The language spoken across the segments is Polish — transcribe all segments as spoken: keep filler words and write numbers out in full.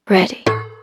Ready.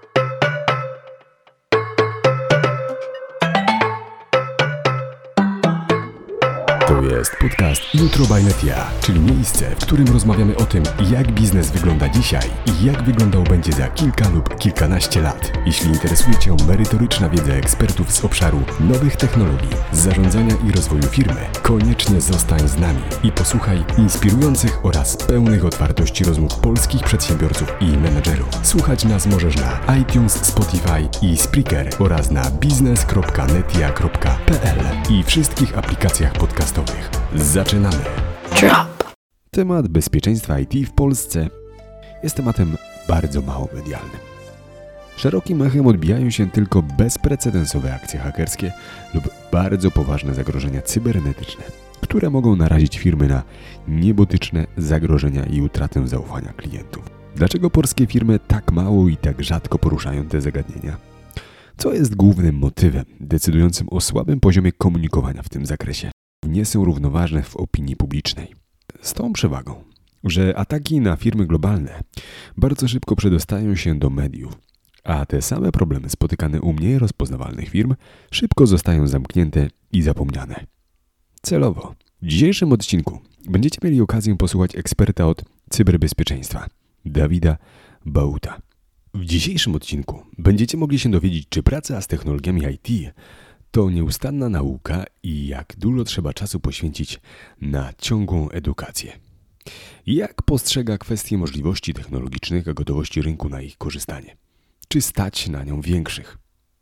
To jest podcast Jutro by Netia, czyli miejsce, w którym rozmawiamy o tym, jak biznes wygląda dzisiaj i jak wyglądał będzie za kilka lub kilkanaście lat. Jeśli interesuje Cię merytoryczna wiedza ekspertów z obszaru nowych technologii, zarządzania i rozwoju firmy, koniecznie zostań z nami i posłuchaj inspirujących oraz pełnych otwartości rozmów polskich przedsiębiorców i menedżerów. Słuchać nas możesz na iTunes, Spotify i Spreaker oraz na biznes kropka netia kropka p l i wszystkich aplikacjach podcastowych. Zaczynamy. Drop. Temat bezpieczeństwa I T w Polsce jest tematem bardzo mało medialnym. Szerokim echem odbijają się tylko bezprecedensowe akcje hakerskie lub bardzo poważne zagrożenia cybernetyczne, które mogą narazić firmy na niebotyczne zagrożenia i utratę zaufania klientów. Dlaczego polskie firmy tak mało i tak rzadko poruszają te zagadnienia? Co jest głównym motywem decydującym o słabym poziomie komunikowania w tym zakresie? Nie są równoważne w opinii publicznej. Z tą przewagą, że ataki na firmy globalne bardzo szybko przedostają się do mediów, a te same problemy spotykane u mniej rozpoznawalnych firm szybko zostają zamknięte i zapomniane. Celowo w dzisiejszym odcinku będziecie mieli okazję posłuchać eksperta od cyberbezpieczeństwa, Dawida Bauta. W dzisiejszym odcinku będziecie mogli się dowiedzieć, czy praca z technologiami I T to nieustanna nauka i jak dużo trzeba czasu poświęcić na ciągłą edukację. Jak postrzega kwestię możliwości technologicznych, a gotowości rynku na ich korzystanie? Czy stać na nią większych?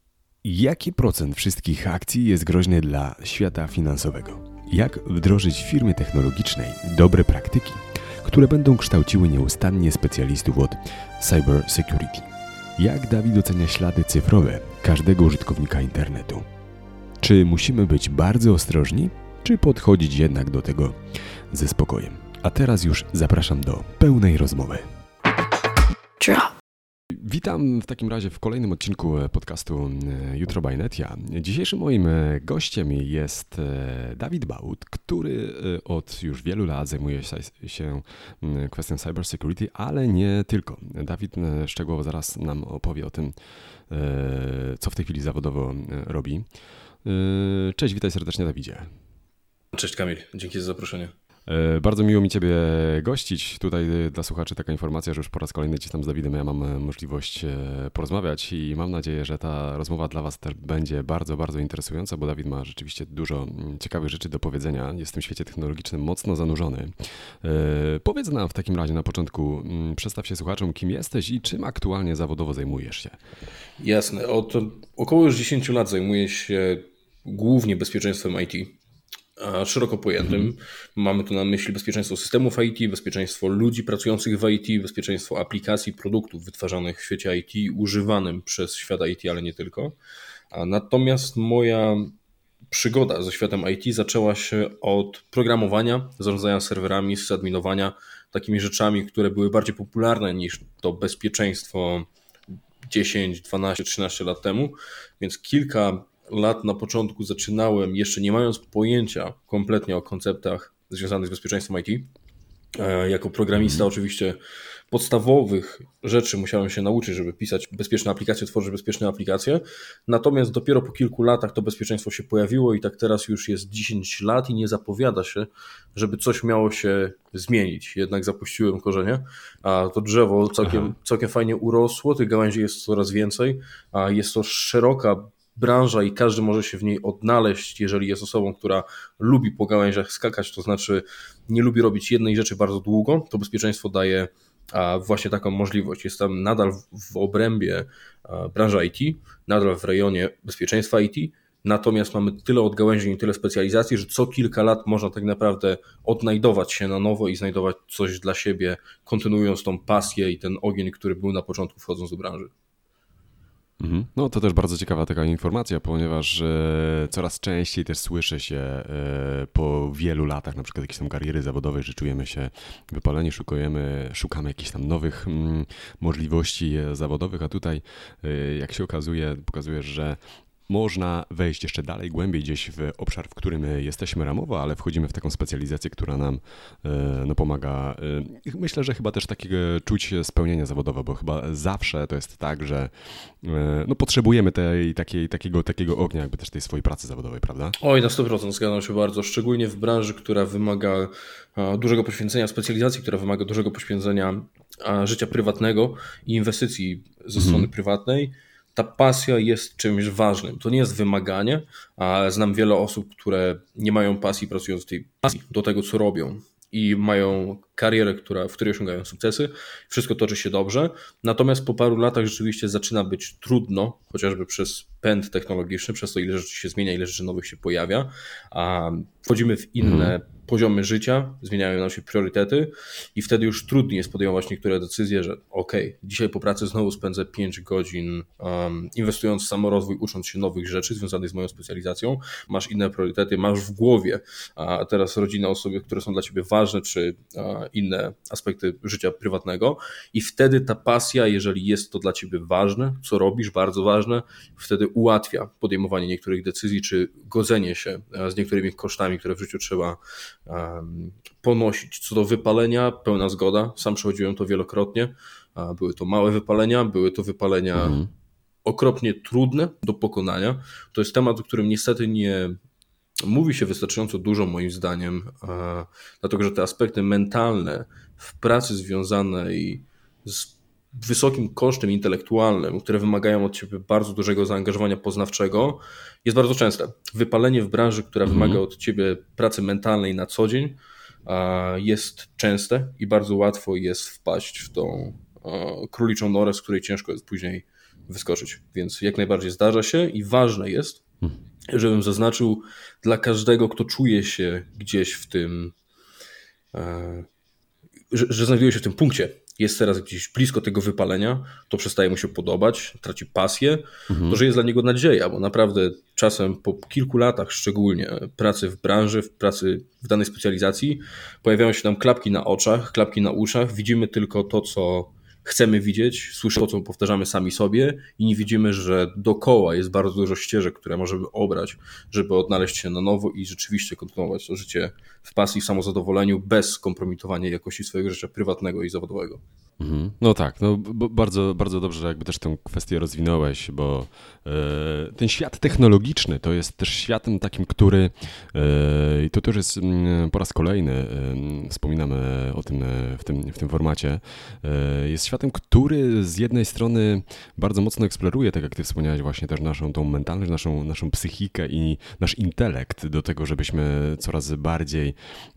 Jaki procent wszystkich akcji jest groźny dla świata finansowego? Jak wdrożyć w firmie technologicznej dobre praktyki, które będą kształciły nieustannie specjalistów od cyber security? Jak Dawid ocenia ślady cyfrowe każdego użytkownika internetu? Czy musimy być bardzo ostrożni, czy podchodzić jednak do tego ze spokojem? A teraz już zapraszam do pełnej rozmowy. Drop. Witam w takim razie w kolejnym odcinku podcastu Jutro by Netia. Dzisiejszym moim gościem jest Dawid Baut, który od już wielu lat zajmuje się kwestią cyber security, ale nie tylko. Dawid szczegółowo zaraz nam opowie o tym, co w tej chwili zawodowo robi. Cześć, witaj serdecznie, Dawidzie. Cześć Kamil, dzięki za zaproszenie. Bardzo miło mi Ciebie gościć. Tutaj dla słuchaczy taka informacja, że już po raz kolejny gdzieś tam z Dawidem ja mam możliwość porozmawiać i mam nadzieję, że ta rozmowa dla Was też będzie bardzo, bardzo interesująca, bo Dawid ma rzeczywiście dużo ciekawych rzeczy do powiedzenia. Jest w tym świecie technologicznym mocno zanurzony. Powiedz nam w takim razie na początku, przedstaw się słuchaczom, kim jesteś i czym aktualnie zawodowo zajmujesz się. Jasne, od około już dziesięć lat zajmuję się głównie bezpieczeństwem I T. Szeroko pojętym. Mhm. Mamy tu na myśli bezpieczeństwo systemów I T, bezpieczeństwo ludzi pracujących w I T, bezpieczeństwo aplikacji, produktów wytwarzanych w świecie I T, używanym przez świat I T, ale nie tylko. Natomiast moja przygoda ze światem I T zaczęła się od programowania, zarządzania serwerami, sysadminowania, takimi rzeczami, które były bardziej popularne niż to bezpieczeństwo dziesięć, dwanaście, trzynaście lat temu, więc kilka lat na początku zaczynałem, jeszcze nie mając pojęcia kompletnie o konceptach związanych z bezpieczeństwem I T. Jako programista oczywiście podstawowych rzeczy musiałem się nauczyć, żeby pisać bezpieczne aplikacje, tworzyć bezpieczne aplikacje. Natomiast dopiero po kilku latach to bezpieczeństwo się pojawiło i tak teraz już jest dziesięć lat i nie zapowiada się, żeby coś miało się zmienić. Jednak zapuściłem korzenie, a to drzewo całkiem, całkiem fajnie urosło, tych gałęzi jest coraz więcej, a jest to szeroka branża i każdy może się w niej odnaleźć, jeżeli jest osobą, która lubi po gałęziach skakać, to znaczy nie lubi robić jednej rzeczy bardzo długo, to bezpieczeństwo daje właśnie taką możliwość. Jestem nadal w obrębie branży I T, nadal w rejonie bezpieczeństwa I T, natomiast mamy tyle odgałęzień i tyle specjalizacji, że co kilka lat można tak naprawdę odnajdować się na nowo i znajdować coś dla siebie, kontynuując tą pasję i ten ogień, który był na początku wchodząc do branży. No to też bardzo ciekawa taka informacja, ponieważ e, coraz częściej też słyszy się e, po wielu latach na przykład jakiejś tam kariery zawodowej, że czujemy się wypaleni, szukujemy, szukamy jakichś tam nowych mm, możliwości zawodowych, a tutaj e, jak się okazuje, pokazuje, że można wejść jeszcze dalej, głębiej gdzieś w obszar, w którym jesteśmy ramowo, ale wchodzimy w taką specjalizację, która nam no, pomaga. Myślę, że chyba też takiego czuć spełnienia zawodowe, bo chyba zawsze to jest tak, że no, potrzebujemy tej, takiej, takiego, takiego ognia, jakby też tej swojej pracy zawodowej, prawda? Oj, na sto procent zgadzam się bardzo, szczególnie w branży, która wymaga dużego poświęcenia, specjalizacji, która wymaga dużego poświęcenia życia prywatnego i inwestycji ze strony mhm. prywatnej. Ta pasja jest czymś ważnym. To nie jest wymaganie, a znam wiele osób, które nie mają pasji, pracując w tej pasji do tego, co robią i mają karierę, która, w której osiągają sukcesy. Wszystko toczy się dobrze. Natomiast po paru latach rzeczywiście zaczyna być trudno, chociażby przez pęd technologiczny, przez to, ile rzeczy się zmienia, ile rzeczy nowych się pojawia. A wchodzimy w inne hmm. poziomy życia, zmieniają nam się priorytety i wtedy już trudniej jest podejmować niektóre decyzje, że okej, okay, dzisiaj po pracy znowu spędzę pięć godzin um, inwestując w samorozwój, ucząc się nowych rzeczy związanych z moją specjalizacją. Masz inne priorytety, masz w głowie, a teraz rodzina, osoby, które są dla ciebie ważne, czy a, inne aspekty życia prywatnego i wtedy ta pasja, jeżeli jest to dla ciebie ważne, co robisz, bardzo ważne, wtedy ułatwia podejmowanie niektórych decyzji, czy godzenie się z niektórymi kosztami, które w życiu trzeba um, ponosić. Co do wypalenia, pełna zgoda, sam przechodziłem to wielokrotnie, były to małe wypalenia, były to wypalenia mhm. okropnie trudne do pokonania. To jest temat, o którym niestety nie mówi się wystarczająco dużo moim zdaniem, dlatego że te aspekty mentalne w pracy związanej z wysokim kosztem intelektualnym, które wymagają od ciebie bardzo dużego zaangażowania poznawczego, jest bardzo częste. Wypalenie w branży, która mhm. wymaga od ciebie pracy mentalnej na co dzień, jest częste i bardzo łatwo jest wpaść w tą króliczą norę, z której ciężko jest później wyskoczyć. Więc jak najbardziej zdarza się i ważne jest, żebym zaznaczył dla każdego, kto czuje się gdzieś w tym, że, że znajduje się w tym punkcie, jest teraz gdzieś blisko tego wypalenia, to przestaje mu się podobać, traci pasję, mhm. to że jest dla niego nadzieja, bo naprawdę czasem po kilku latach szczególnie pracy w branży, w pracy w danej specjalizacji pojawiają się nam klapki na oczach, klapki na uszach, widzimy tylko to, co chcemy widzieć, słyszymy to, co powtarzamy sami sobie i nie widzimy, że dookoła jest bardzo dużo ścieżek, które możemy obrać, żeby odnaleźć się na nowo i rzeczywiście kontynuować to życie w pasji, w samozadowoleniu, bez kompromitowania jakości swojego życia prywatnego i zawodowego. Mhm. No tak, no b- bardzo, bardzo dobrze, że jakby też tę kwestię rozwinąłeś, bo e, ten świat technologiczny to jest też światem takim, który e, i to też jest m, po raz kolejny, e, wspominamy o tym w tym, w tym formacie, e, jest światem, który z jednej strony bardzo mocno eksploruje, tak jak ty wspomniałeś, właśnie też naszą tą mentalność, naszą, naszą psychikę i nasz intelekt do tego, żebyśmy coraz bardziej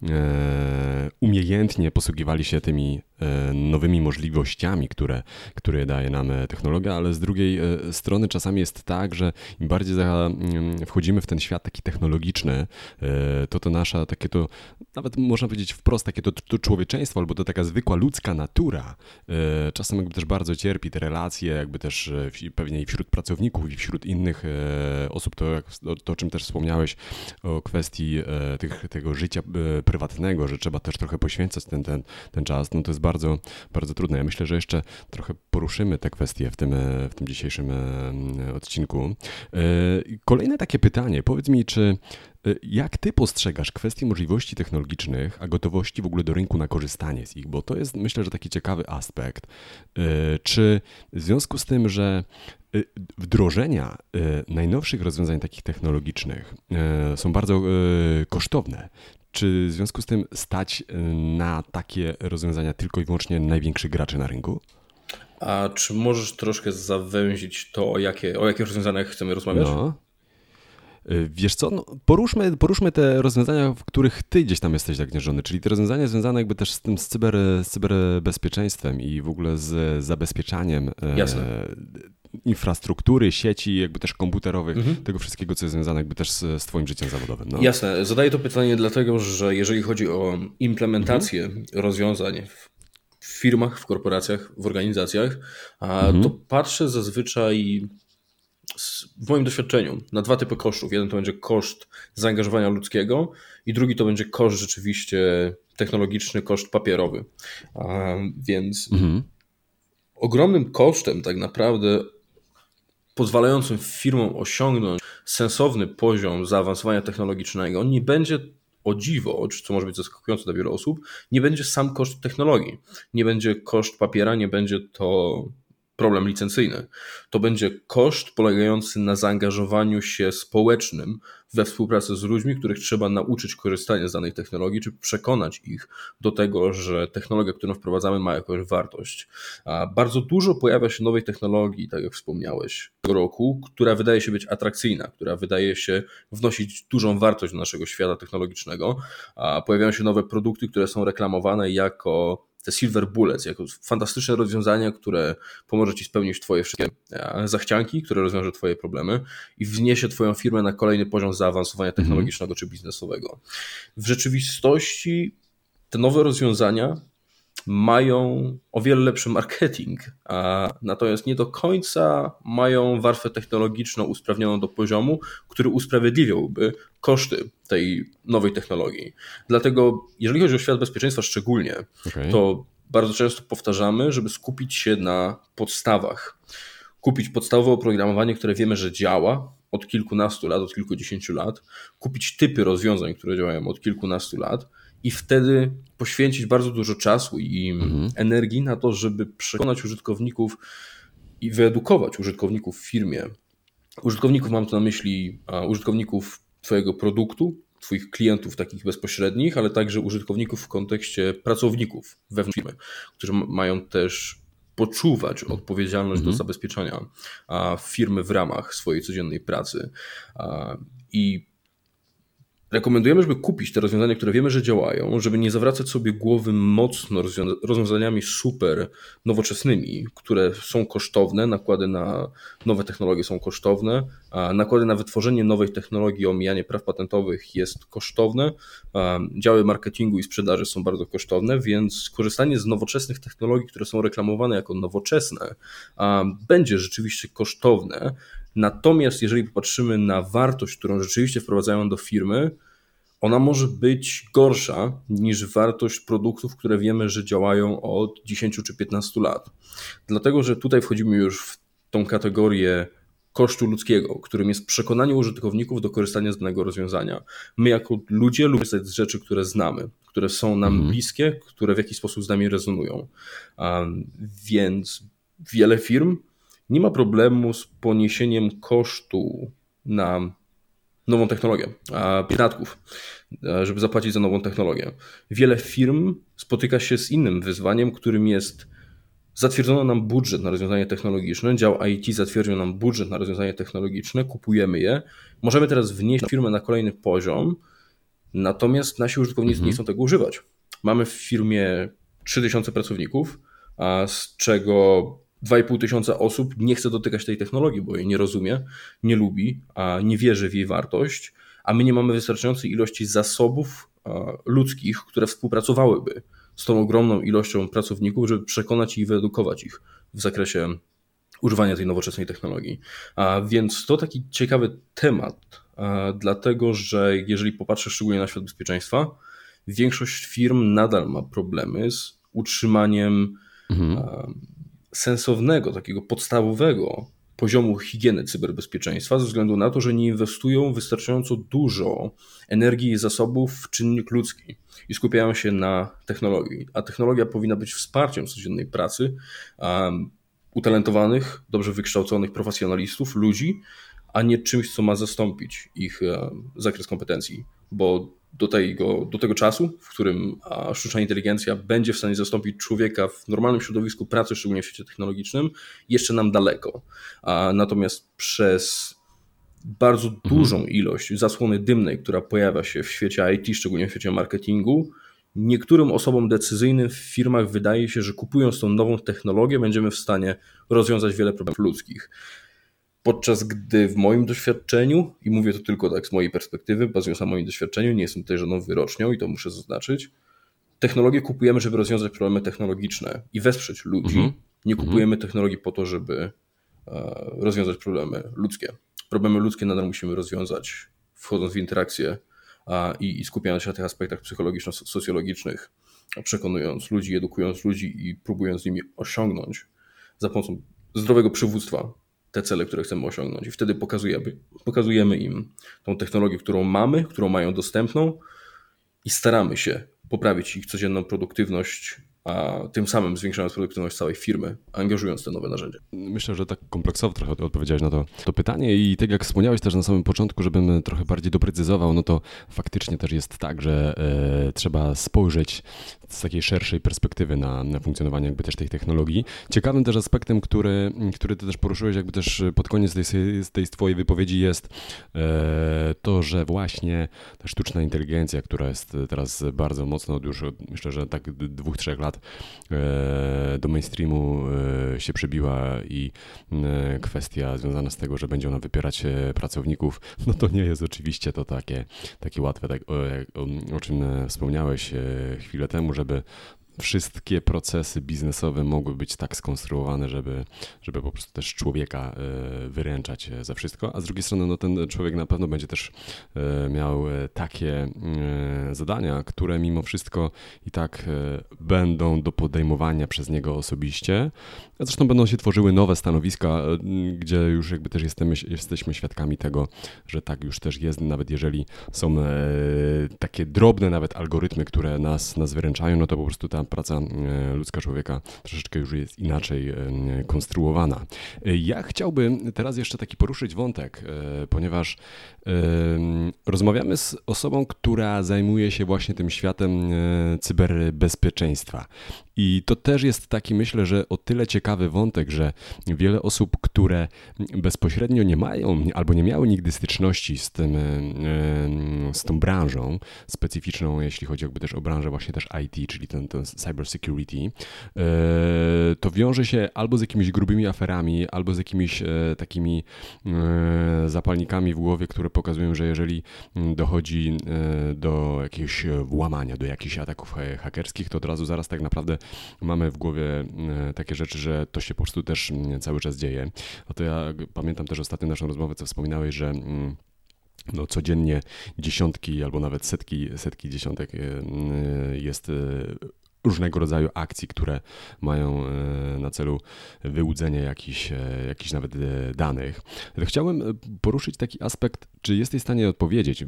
e, umiejętnie posługiwali się tymi e, nowymi możliwościami, które, które daje nam technologia, ale z drugiej strony czasami jest tak, że im bardziej za, wchodzimy w ten świat taki technologiczny, to to nasza takie to, nawet można powiedzieć wprost, takie to, to człowieczeństwo, albo to taka zwykła ludzka natura, czasem jakby też bardzo cierpi te relacje, jakby też pewnie i wśród pracowników, i wśród innych osób, to, jak, to o czym też wspomniałeś, o kwestii tych, tego życia prywatnego, że trzeba też trochę poświęcać ten, ten, ten czas, no to jest bardzo, bardzo trudne. Ja myślę, że jeszcze trochę poruszymy te kwestie w tym, w tym dzisiejszym odcinku. Kolejne takie pytanie. Powiedz mi, czy jak ty postrzegasz kwestie możliwości technologicznych, a gotowości w ogóle do rynku na korzystanie z ich? Bo to jest, myślę, że taki ciekawy aspekt. Czy w związku z tym, że wdrożenia najnowszych rozwiązań takich technologicznych są bardzo kosztowne, czy w związku z tym stać na takie rozwiązania tylko i wyłącznie największych graczy na rynku? A czy możesz troszkę zawęzić to, o jakie, o jakich rozwiązaniach chcemy rozmawiać? No. Wiesz co, no, poruszmy, poruszmy te rozwiązania, w których ty gdzieś tam jesteś zagnieżdżony, czyli te rozwiązania związane jakby też z tym z, cyber, z cyberbezpieczeństwem i w ogóle z zabezpieczaniem e, infrastruktury, sieci, jakby też komputerowych, mhm. tego wszystkiego, co jest związane jakby też z, z twoim życiem zawodowym. No. Jasne, zadaję to pytanie dlatego, że jeżeli chodzi o implementację mhm. rozwiązań w w firmach, w korporacjach, w organizacjach, mhm. to patrzę zazwyczaj w moim doświadczeniu na dwa typy kosztów. Jeden to będzie koszt zaangażowania ludzkiego i drugi to będzie koszt rzeczywiście technologiczny, koszt papierowy. A więc mhm. ogromnym kosztem tak naprawdę pozwalającym firmom osiągnąć sensowny poziom zaawansowania technologicznego, nie będzie, o dziwo, co może być zaskakujące dla wielu osób, nie będzie sam koszt technologii, nie będzie koszt papiera, nie będzie to problem licencyjny. To będzie koszt polegający na zaangażowaniu się społecznym we współpracę z ludźmi, których trzeba nauczyć korzystania z danej technologii, czy przekonać ich do tego, że technologia, którą wprowadzamy, ma jakąś wartość. A bardzo dużo pojawia się nowej technologii, tak jak wspomniałeś, tego roku, która wydaje się być atrakcyjna, która wydaje się wnosić dużą wartość do naszego świata technologicznego. A pojawiają się nowe produkty, które są reklamowane jako te silver bullets, jako fantastyczne rozwiązania, które pomoże ci spełnić twoje wszystkie zachcianki, które rozwiąże twoje problemy i wzniesie twoją firmę na kolejny poziom zaawansowania technologicznego mm. czy biznesowego. W rzeczywistości te nowe rozwiązania mają o wiele lepszy marketing, a natomiast nie do końca mają warstwę technologiczną usprawnioną do poziomu, który usprawiedliwiałby koszty tej nowej technologii. Dlatego, jeżeli chodzi o świat bezpieczeństwa szczególnie, okay. to bardzo często powtarzamy, żeby skupić się na podstawach. Kupić podstawowe oprogramowanie, które wiemy, że działa od kilkunastu lat, od kilkudziesięciu lat. Kupić typy rozwiązań, które działają od kilkunastu lat. I wtedy poświęcić bardzo dużo czasu i mhm. energii na to, żeby przekonać użytkowników i wyedukować użytkowników w firmie. Użytkowników mam tu na myśli użytkowników twojego produktu, twoich klientów takich bezpośrednich, ale także użytkowników w kontekście pracowników wewnątrz firmy, którzy mają też poczuwać odpowiedzialność mhm. do zabezpieczania firmy w ramach swojej codziennej pracy. I rekomendujemy, żeby kupić te rozwiązania, które wiemy, że działają, żeby nie zawracać sobie głowy mocno rozwiązaniami super nowoczesnymi, które są kosztowne, nakłady na nowe technologie są kosztowne, a nakłady na wytworzenie nowej technologii, omijanie praw patentowych jest kosztowne, działy marketingu i sprzedaży są bardzo kosztowne, więc korzystanie z nowoczesnych technologii, które są reklamowane jako nowoczesne, będzie rzeczywiście kosztowne. Natomiast jeżeli popatrzymy na wartość, którą rzeczywiście wprowadzają do firmy, ona może być gorsza niż wartość produktów, które wiemy, że działają od dziesięciu czy piętnastu lat. Dlatego, że tutaj wchodzimy już w tą kategorię kosztu ludzkiego, którym jest przekonanie użytkowników do korzystania z danego rozwiązania. My jako ludzie lubimy korzystać z rzeczy, które znamy, które są nam mhm. bliskie, które w jakiś sposób z nami rezonują. Um, więc wiele firm nie ma problemu z poniesieniem kosztu na nową technologię, podatków, żeby zapłacić za nową technologię. Wiele firm spotyka się z innym wyzwaniem, którym jest zatwierdzono nam budżet na rozwiązanie technologiczne, dział I T zatwierdził nam budżet na rozwiązanie technologiczne, kupujemy je, możemy teraz wnieść firmę na kolejny poziom, natomiast nasi użytkownicy mhm. nie chcą tego używać. Mamy w firmie trzy tysiące pracowników, a z czego dwa i pół tysiąca osób nie chce dotykać tej technologii, bo jej nie rozumie, nie lubi, a nie wierzy w jej wartość, a my nie mamy wystarczającej ilości zasobów ludzkich, które współpracowałyby z tą ogromną ilością pracowników, żeby przekonać i wyedukować ich w zakresie używania tej nowoczesnej technologii. A więc to taki ciekawy temat, dlatego że jeżeli popatrzę szczególnie na świat bezpieczeństwa, większość firm nadal ma problemy z utrzymaniem mhm. sensownego, takiego podstawowego poziomu higieny cyberbezpieczeństwa ze względu na to, że nie inwestują wystarczająco dużo energii i zasobów w czynnik ludzki i skupiają się na technologii. A technologia powinna być wsparciem codziennej pracy um, utalentowanych, dobrze wykształconych profesjonalistów, ludzi, a nie czymś, co ma zastąpić ich um, zakres kompetencji, bo do tego, do tego czasu, w którym sztuczna inteligencja będzie w stanie zastąpić człowieka w normalnym środowisku pracy, szczególnie w świecie technologicznym, jeszcze nam daleko. A natomiast przez bardzo mhm. dużą ilość zasłony dymnej, która pojawia się w świecie I T, szczególnie w świecie marketingu, niektórym osobom decyzyjnym w firmach wydaje się, że kupując tą nową technologię będziemy w stanie rozwiązać wiele problemów ludzkich. Podczas gdy w moim doświadczeniu, i mówię to tylko tak z mojej perspektywy, bazując na moim doświadczeniu, nie jestem tutaj żadną wyrocznią i to muszę zaznaczyć, technologię kupujemy, żeby rozwiązać problemy technologiczne i wesprzeć ludzi. Mm-hmm. Nie kupujemy mm-hmm. technologii po to, żeby e, rozwiązać problemy ludzkie. Problemy ludzkie nadal musimy rozwiązać, wchodząc w interakcję a, i, i skupiając się na tych aspektach psychologiczno-socjologicznych, przekonując ludzi, edukując ludzi i próbując z nimi osiągnąć za pomocą zdrowego przywództwa te cele, które chcemy osiągnąć. I wtedy pokazujemy, pokazujemy im tą technologię, którą mamy, którą mają dostępną i staramy się poprawić ich codzienną produktywność, a tym samym zwiększając produktywność całej firmy, angażując te nowe narzędzia. Myślę, że tak kompleksowo trochę odpowiedziałeś na to, to pytanie i tak jak wspomniałeś też na samym początku, żebym trochę bardziej doprecyzował, no to faktycznie też jest tak, że e, trzeba spojrzeć z takiej szerszej perspektywy na, na funkcjonowanie jakby też tej technologii. Ciekawym też aspektem, który, który ty też poruszyłeś jakby też pod koniec tej, tej twojej wypowiedzi jest e, to, że właśnie ta sztuczna inteligencja, która jest teraz bardzo mocno od już myślę, że tak dwóch, trzech lat e, do mainstreamu e, się przebiła i e, kwestia związana z tego, że będzie ona wypierać pracowników, no to nie jest oczywiście to takie, takie łatwe, tak, o, o, o czym wspomniałeś e, chwilę temu, żeby wszystkie procesy biznesowe mogły być tak skonstruowane, żeby, żeby po prostu też człowieka wyręczać za wszystko, a z drugiej strony no, ten człowiek na pewno będzie też miał takie zadania, które mimo wszystko i tak będą do podejmowania przez niego osobiście, a zresztą będą się tworzyły nowe stanowiska, gdzie już jakby też jesteśmy, jesteśmy świadkami tego, że tak już też jest, nawet jeżeli są takie drobne nawet algorytmy, które nas, nas wyręczają, no to po prostu ta praca ludzka człowieka troszeczkę już jest inaczej konstruowana. Ja chciałbym teraz jeszcze taki poruszyć wątek, ponieważ rozmawiamy z osobą, która zajmuje się właśnie tym światem cyberbezpieczeństwa. I to też jest taki, myślę, że o tyle ciekawy wątek, że wiele osób, które bezpośrednio nie mają albo nie miały nigdy styczności z tym, z tą branżą specyficzną, jeśli chodzi jakby też o branżę właśnie też I T, czyli ten, ten cyber security, to wiąże się albo z jakimiś grubymi aferami, albo z jakimiś takimi zapalnikami w głowie, które pokazują, że jeżeli dochodzi do jakiegoś włamania, do jakichś ataków hakerskich, to od razu zaraz tak naprawdę mamy w głowie takie rzeczy, że to się po prostu też cały czas dzieje. A to ja pamiętam też ostatnio naszą rozmowę, co wspominałeś, że no, codziennie dziesiątki albo nawet setki, setki dziesiątek jest różnego rodzaju akcji, które mają na celu wyłudzenie jakichś, jakichś nawet danych. Chciałem poruszyć taki aspekt, czy jesteś w stanie odpowiedzieć,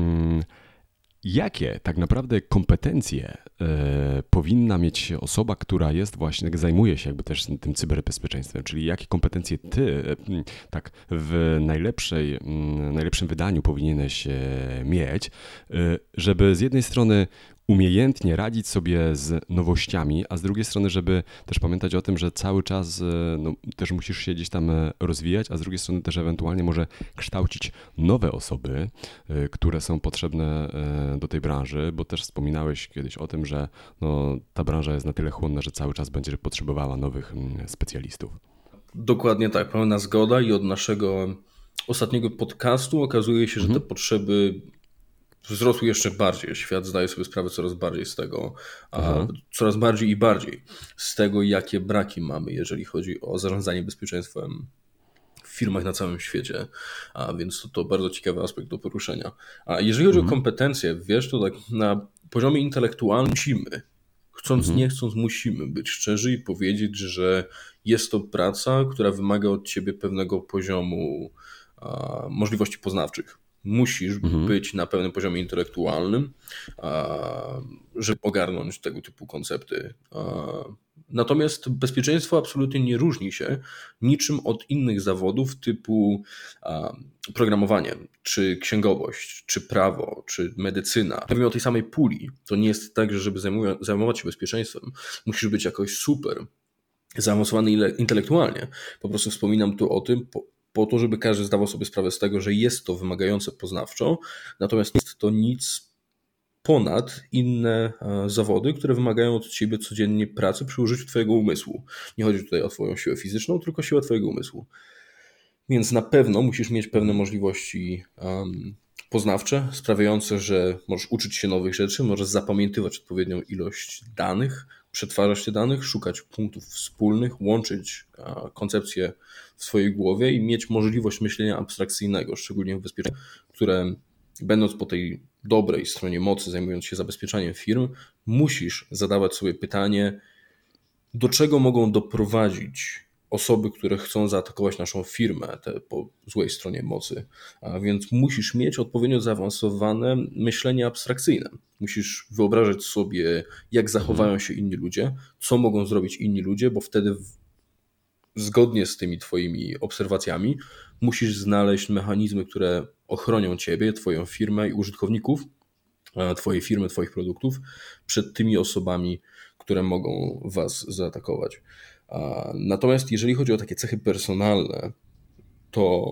jakie tak naprawdę kompetencje e, powinna mieć osoba, która jest właśnie, zajmuje się jakby też tym cyberbezpieczeństwem, czyli jakie kompetencje ty e, tak w najlepszej, m, najlepszym wydaniu powinieneś e, mieć, e, żeby z jednej strony umiejętnie radzić sobie z nowościami, a z drugiej strony, żeby też pamiętać o tym, że cały czas no, też musisz się gdzieś tam rozwijać, a z drugiej strony też ewentualnie może kształcić nowe osoby, które są potrzebne do tej branży, bo też wspominałeś kiedyś o tym, że no, ta branża jest na tyle chłonna, że cały czas będzie potrzebowała nowych specjalistów. Dokładnie tak, pełna zgoda i od naszego ostatniego podcastu okazuje się, że mhm. te potrzeby wzrosły jeszcze bardziej. Świat zdaje sobie sprawę coraz bardziej z tego, a coraz bardziej i bardziej z tego, jakie braki mamy, jeżeli chodzi o zarządzanie bezpieczeństwem w firmach na całym świecie, a więc to, to bardzo ciekawy aspekt do poruszenia. A jeżeli chodzi mhm. o kompetencje, wiesz, to tak na poziomie intelektualnym musimy, chcąc mhm. nie chcąc musimy być szczerzy i powiedzieć, że jest to praca, która wymaga od ciebie pewnego poziomu a, możliwości poznawczych. Musisz mhm. być na pewnym poziomie intelektualnym, żeby ogarnąć tego typu koncepty. Natomiast bezpieczeństwo absolutnie nie różni się niczym od innych zawodów typu programowanie, czy księgowość, czy prawo, czy medycyna. Mówimy o tej samej puli. To nie jest tak, że żeby zajmować się bezpieczeństwem, musisz być jakoś super zaawansowany intelektualnie. Po prostu wspominam tu o tym, po to, żeby każdy zdawał sobie sprawę z tego, że jest to wymagające poznawczo, natomiast nie jest to nic ponad inne zawody, które wymagają od ciebie codziennie pracy przy użyciu twojego umysłu. Nie chodzi tutaj o twoją siłę fizyczną, tylko siłę twojego umysłu. Więc na pewno musisz mieć pewne możliwości um, poznawcze, sprawiające, że możesz uczyć się nowych rzeczy, możesz zapamiętywać odpowiednią ilość danych, przetwarzać te danych, szukać punktów wspólnych, łączyć koncepcje w swojej głowie i mieć możliwość myślenia abstrakcyjnego, szczególnie w bezpieczeństwie, które będąc po tej dobrej stronie mocy, zajmując się zabezpieczaniem firm, musisz zadawać sobie pytanie, do czego mogą doprowadzić osoby, które chcą zaatakować naszą firmę te po złej stronie mocy. A więc musisz mieć odpowiednio zaawansowane myślenie abstrakcyjne. Musisz wyobrażać sobie, jak zachowają się inni ludzie, co mogą zrobić inni ludzie, bo wtedy w, zgodnie z tymi twoimi obserwacjami musisz znaleźć mechanizmy, które ochronią ciebie, twoją firmę i użytkowników twojej firmy, twoich produktów przed tymi osobami, które mogą was zaatakować. Natomiast jeżeli chodzi o takie cechy personalne, to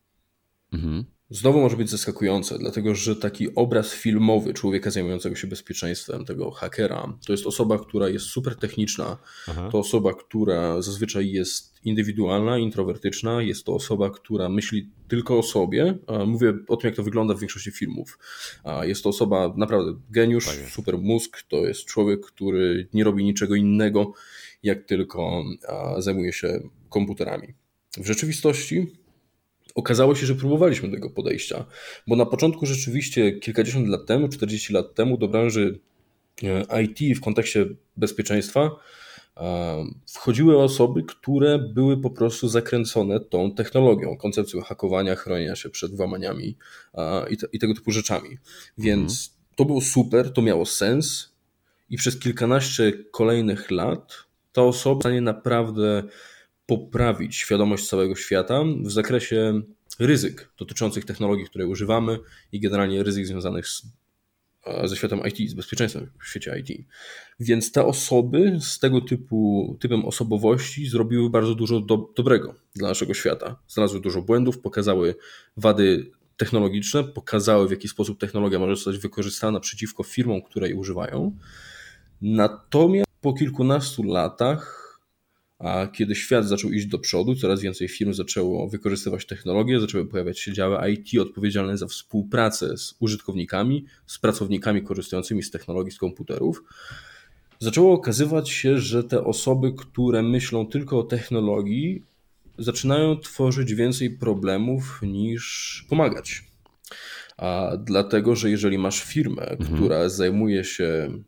mhm. znowu może być zaskakujące, dlatego że taki obraz filmowy człowieka zajmującego się bezpieczeństwem, tego hakera, to jest osoba, która jest super techniczna, Aha. to osoba, która zazwyczaj jest indywidualna, introwertyczna, jest to osoba, która myśli tylko o sobie. Mówię o tym, jak to wygląda w większości filmów. Jest to osoba naprawdę geniusz, tak super mózg, to jest człowiek, który nie robi niczego innego, jak tylko zajmuje się komputerami. W rzeczywistości okazało się, że próbowaliśmy tego podejścia, bo na początku rzeczywiście kilkadziesiąt lat temu, czterdzieści lat temu do branży I T w kontekście bezpieczeństwa wchodziły osoby, które były po prostu zakręcone tą technologią, koncepcją hakowania, chronienia się przed włamaniami i, te, i tego typu rzeczami. Więc mhm. to było super, to miało sens i przez kilkanaście kolejnych lat ta osoba w stanie naprawdę poprawić świadomość całego świata w zakresie ryzyk dotyczących technologii, które używamy i generalnie ryzyk związanych z, ze światem I T, z bezpieczeństwem w świecie I T. Więc te osoby z tego typu typem osobowości zrobiły bardzo dużo do, dobrego dla naszego świata. Znalazły dużo błędów, pokazały wady technologiczne, pokazały, w jaki sposób technologia może zostać wykorzystana przeciwko firmom, które jej używają. Natomiast po kilkunastu latach, a kiedy świat zaczął iść do przodu, coraz więcej firm zaczęło wykorzystywać technologię, zaczęły pojawiać się działy I T odpowiedzialne za współpracę z użytkownikami, z pracownikami korzystającymi z technologii, z komputerów. Zaczęło okazywać się, że te osoby, które myślą tylko o technologii, zaczynają tworzyć więcej problemów niż pomagać. A dlatego, że jeżeli masz firmę, mhm. która zajmuje się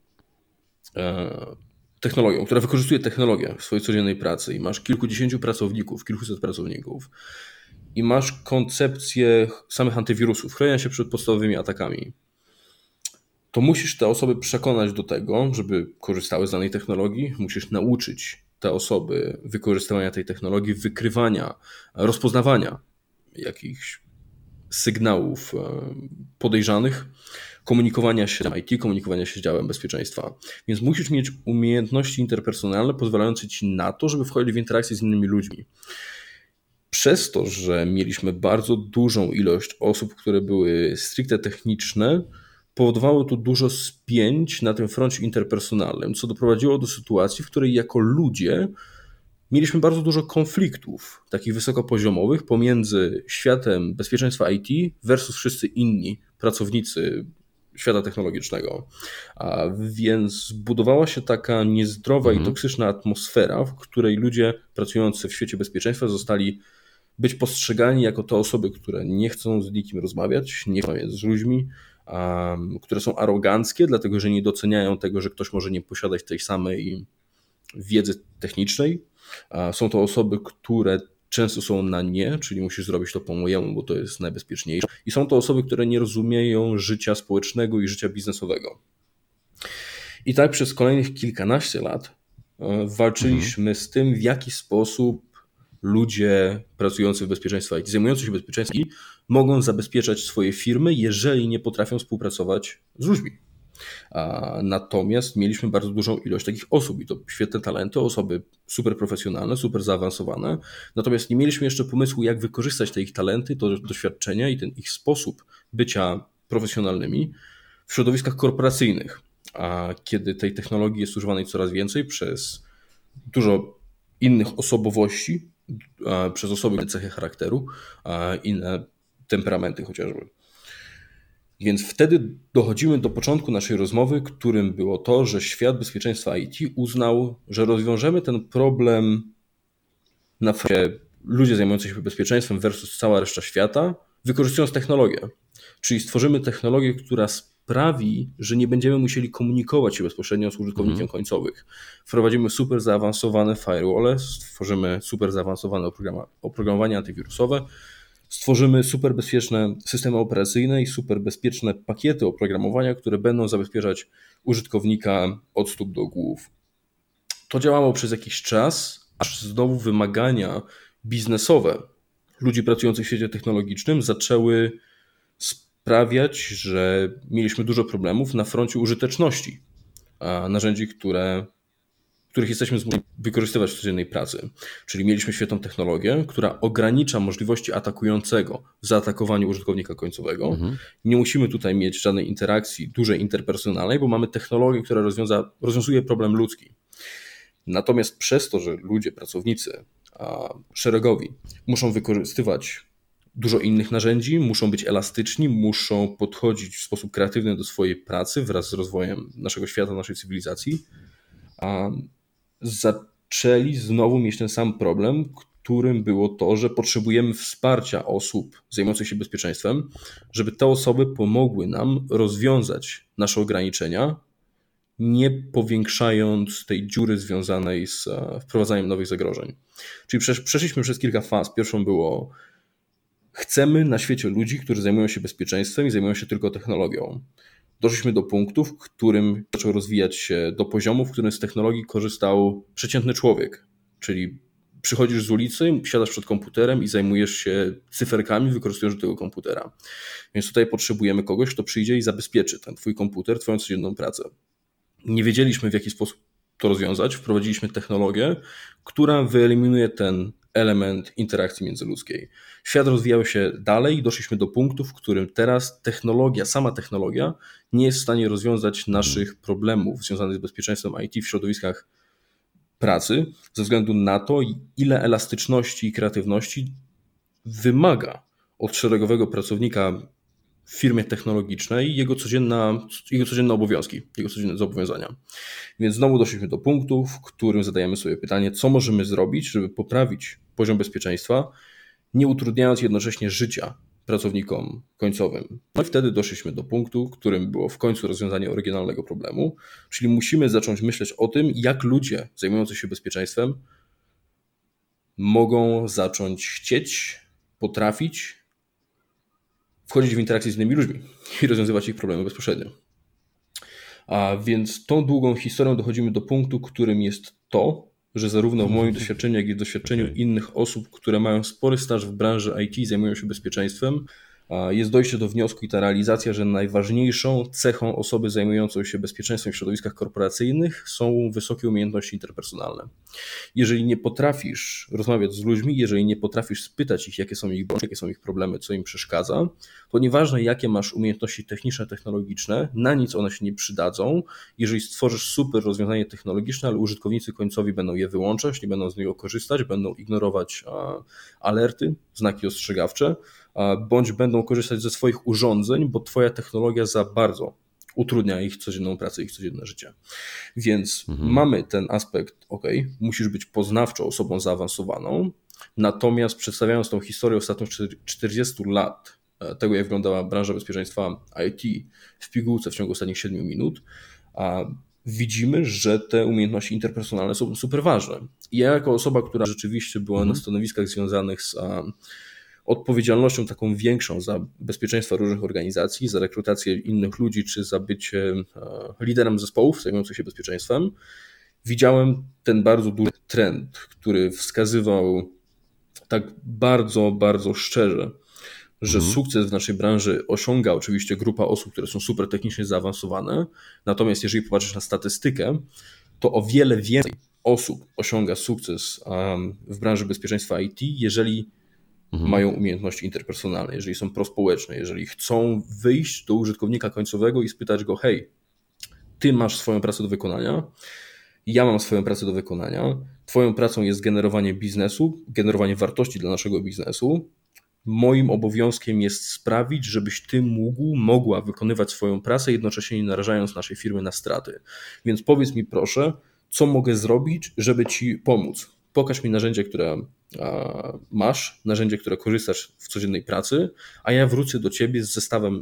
e, technologią, która wykorzystuje technologię w swojej codziennej pracy i masz kilkudziesięciu pracowników, kilkuset pracowników i masz koncepcję samych antywirusów, chronienia się przed podstawowymi atakami, to musisz te osoby przekonać do tego, żeby korzystały z danej technologii, musisz nauczyć te osoby wykorzystywania tej technologii, wykrywania, rozpoznawania jakichś sygnałów podejrzanych, komunikowania się z I T, komunikowania się z działem bezpieczeństwa. Więc musisz mieć umiejętności interpersonalne pozwalające ci na to, żeby wchodzić w interakcję z innymi ludźmi. Przez to, że mieliśmy bardzo dużą ilość osób, które były stricte techniczne, powodowało to dużo spięć na tym froncie interpersonalnym, co doprowadziło do sytuacji, w której jako ludzie mieliśmy bardzo dużo konfliktów, takich wysokopoziomowych, pomiędzy światem bezpieczeństwa I T versus wszyscy inni pracownicy świata technologicznego. A więc zbudowała się taka niezdrowa mhm. i toksyczna atmosfera, w której ludzie pracujący w świecie bezpieczeństwa zostali być postrzegani jako te osoby, które nie chcą z nikim rozmawiać, nie chcą z ludźmi, um, które są aroganckie, dlatego że nie doceniają tego, że ktoś może nie posiadać tej samej wiedzy technicznej. Są to osoby, które często są na nie, czyli musisz zrobić to po mojemu, bo to jest najbezpieczniejsze. I są to osoby, które nie rozumieją życia społecznego i życia biznesowego. I tak przez kolejnych kilkanaście lat walczyliśmy mhm. z tym, w jaki sposób ludzie pracujący w bezpieczeństwie I T, zajmujący się bezpieczeństwem I T, mogą zabezpieczać swoje firmy, jeżeli nie potrafią współpracować z ludźmi. Natomiast mieliśmy bardzo dużą ilość takich osób i to świetne talenty, osoby super profesjonalne, super zaawansowane, natomiast nie mieliśmy jeszcze pomysłu, jak wykorzystać te ich talenty, to doświadczenia i ten ich sposób bycia profesjonalnymi w środowiskach korporacyjnych, a kiedy tej technologii jest używanej coraz więcej przez dużo innych osobowości, przez osoby inne cechy charakteru, inne temperamenty chociażby. Więc wtedy dochodzimy do początku naszej rozmowy, którym było to, że świat bezpieczeństwa I T uznał, że rozwiążemy ten problem na froncie ludzie zajmujący się bezpieczeństwem versus cała reszta świata, wykorzystując technologię. Czyli stworzymy technologię, która sprawi, że nie będziemy musieli komunikować się bezpośrednio z użytkownikiem mm. końcowych. Wprowadzimy super zaawansowane firewall, stworzymy super zaawansowane oprogramowanie antywirusowe, stworzymy super bezpieczne systemy operacyjne i super bezpieczne pakiety oprogramowania, które będą zabezpieczać użytkownika od stóp do głów. To działało przez jakiś czas, aż znowu wymagania biznesowe ludzi pracujących w świecie technologicznym zaczęły sprawiać, że mieliśmy dużo problemów na froncie użyteczności narzędzi, które, których jesteśmy zmuszeni wykorzystywać w codziennej pracy. Czyli mieliśmy świetną technologię, która ogranicza możliwości atakującego w zaatakowaniu użytkownika końcowego. Mhm. Nie musimy tutaj mieć żadnej interakcji dużej interpersonalnej, bo mamy technologię, która rozwiąza, rozwiązuje problem ludzki. Natomiast przez to, że ludzie, pracownicy a szeregowi muszą wykorzystywać dużo innych narzędzi, muszą być elastyczni, muszą podchodzić w sposób kreatywny do swojej pracy wraz z rozwojem naszego świata, naszej cywilizacji, a zaczęli znowu mieć ten sam problem, którym było to, że potrzebujemy wsparcia osób zajmujących się bezpieczeństwem, żeby te osoby pomogły nam rozwiązać nasze ograniczenia, nie powiększając tej dziury związanej z wprowadzaniem nowych zagrożeń. Czyli przeszliśmy przez kilka faz. Pierwszą było: chcemy na świecie ludzi, którzy zajmują się bezpieczeństwem i zajmują się tylko technologią. Doszliśmy do punktu, w którym zaczął rozwijać się do poziomu, w którym z technologii korzystał przeciętny człowiek. Czyli przychodzisz z ulicy, siadasz przed komputerem i zajmujesz się cyferkami, wykorzystując do tego komputera. Więc tutaj potrzebujemy kogoś, kto przyjdzie i zabezpieczy ten twój komputer, twoją codzienną pracę. Nie wiedzieliśmy, w jaki sposób to rozwiązać. Wprowadziliśmy technologię, która wyeliminuje ten element interakcji międzyludzkiej. Świat rozwijał się dalej i doszliśmy do punktu, w którym teraz technologia, sama technologia nie jest w stanie rozwiązać naszych problemów związanych z bezpieczeństwem I T w środowiskach pracy, ze względu na to, ile elastyczności i kreatywności wymaga od szeregowego pracownika w firmie technologicznej jego, codzienna, jego codzienne obowiązki, jego codzienne zobowiązania. Więc znowu doszliśmy do punktu, w którym zadajemy sobie pytanie, co możemy zrobić, żeby poprawić poziom bezpieczeństwa, nie utrudniając jednocześnie życia pracownikom końcowym. No i wtedy doszliśmy do punktu, w którym było w końcu rozwiązanie oryginalnego problemu, czyli musimy zacząć myśleć o tym, jak ludzie zajmujący się bezpieczeństwem mogą zacząć chcieć, potrafić wchodzić w interakcję z innymi ludźmi i rozwiązywać ich problemy bezpośrednio. A więc tą długą historią dochodzimy do punktu, którym jest to, że zarówno w moim doświadczeniu, jak i w doświadczeniu okay. innych osób, które mają spory staż w branży I T, zajmują się bezpieczeństwem, jest dojście do wniosku i ta realizacja, że najważniejszą cechą osoby zajmującej się bezpieczeństwem w środowiskach korporacyjnych są wysokie umiejętności interpersonalne. Jeżeli nie potrafisz rozmawiać z ludźmi, jeżeli nie potrafisz spytać ich, jakie są ich błędy, jakie są ich problemy, co im przeszkadza, to nieważne, jakie masz umiejętności techniczne, technologiczne, na nic one się nie przydadzą. Jeżeli stworzysz super rozwiązanie technologiczne, ale użytkownicy końcowi będą je wyłączać, nie będą z niego korzystać, będą ignorować alerty, znaki ostrzegawcze, bądź będą korzystać ze swoich urządzeń, bo twoja technologia za bardzo utrudnia ich codzienną pracę, ich codzienne życie. Więc mhm. mamy ten aspekt, ok, musisz być poznawczo osobą zaawansowaną, natomiast przedstawiając tą historię ostatnich czterdziestu lat, tego jak wyglądała branża bezpieczeństwa I T w pigułce w ciągu ostatnich siedmiu minut, widzimy, że te umiejętności interpersonalne są super ważne. I ja jako osoba, która rzeczywiście była mhm. na stanowiskach związanych z odpowiedzialnością taką większą za bezpieczeństwo różnych organizacji, za rekrutację innych ludzi, czy za bycie liderem zespołów zajmujących się bezpieczeństwem, widziałem ten bardzo duży trend, który wskazywał tak bardzo, bardzo szczerze, że mhm. sukces w naszej branży osiąga oczywiście grupa osób, które są super technicznie zaawansowane, natomiast jeżeli popatrzysz na statystykę, to o wiele więcej osób osiąga sukces w branży bezpieczeństwa I T, jeżeli Mhm. mają umiejętności interpersonalne, jeżeli są prospołeczne, jeżeli chcą wyjść do użytkownika końcowego i spytać go, hej, ty masz swoją pracę do wykonania, ja mam swoją pracę do wykonania, twoją pracą jest generowanie biznesu, generowanie wartości dla naszego biznesu, moim obowiązkiem jest sprawić, żebyś ty mógł, mogła wykonywać swoją pracę, jednocześnie nie narażając naszej firmy na straty. Więc powiedz mi proszę, co mogę zrobić, żeby ci pomóc. Pokaż mi narzędzie, które masz, narzędzie, które korzystasz w codziennej pracy, a ja wrócę do ciebie z zestawem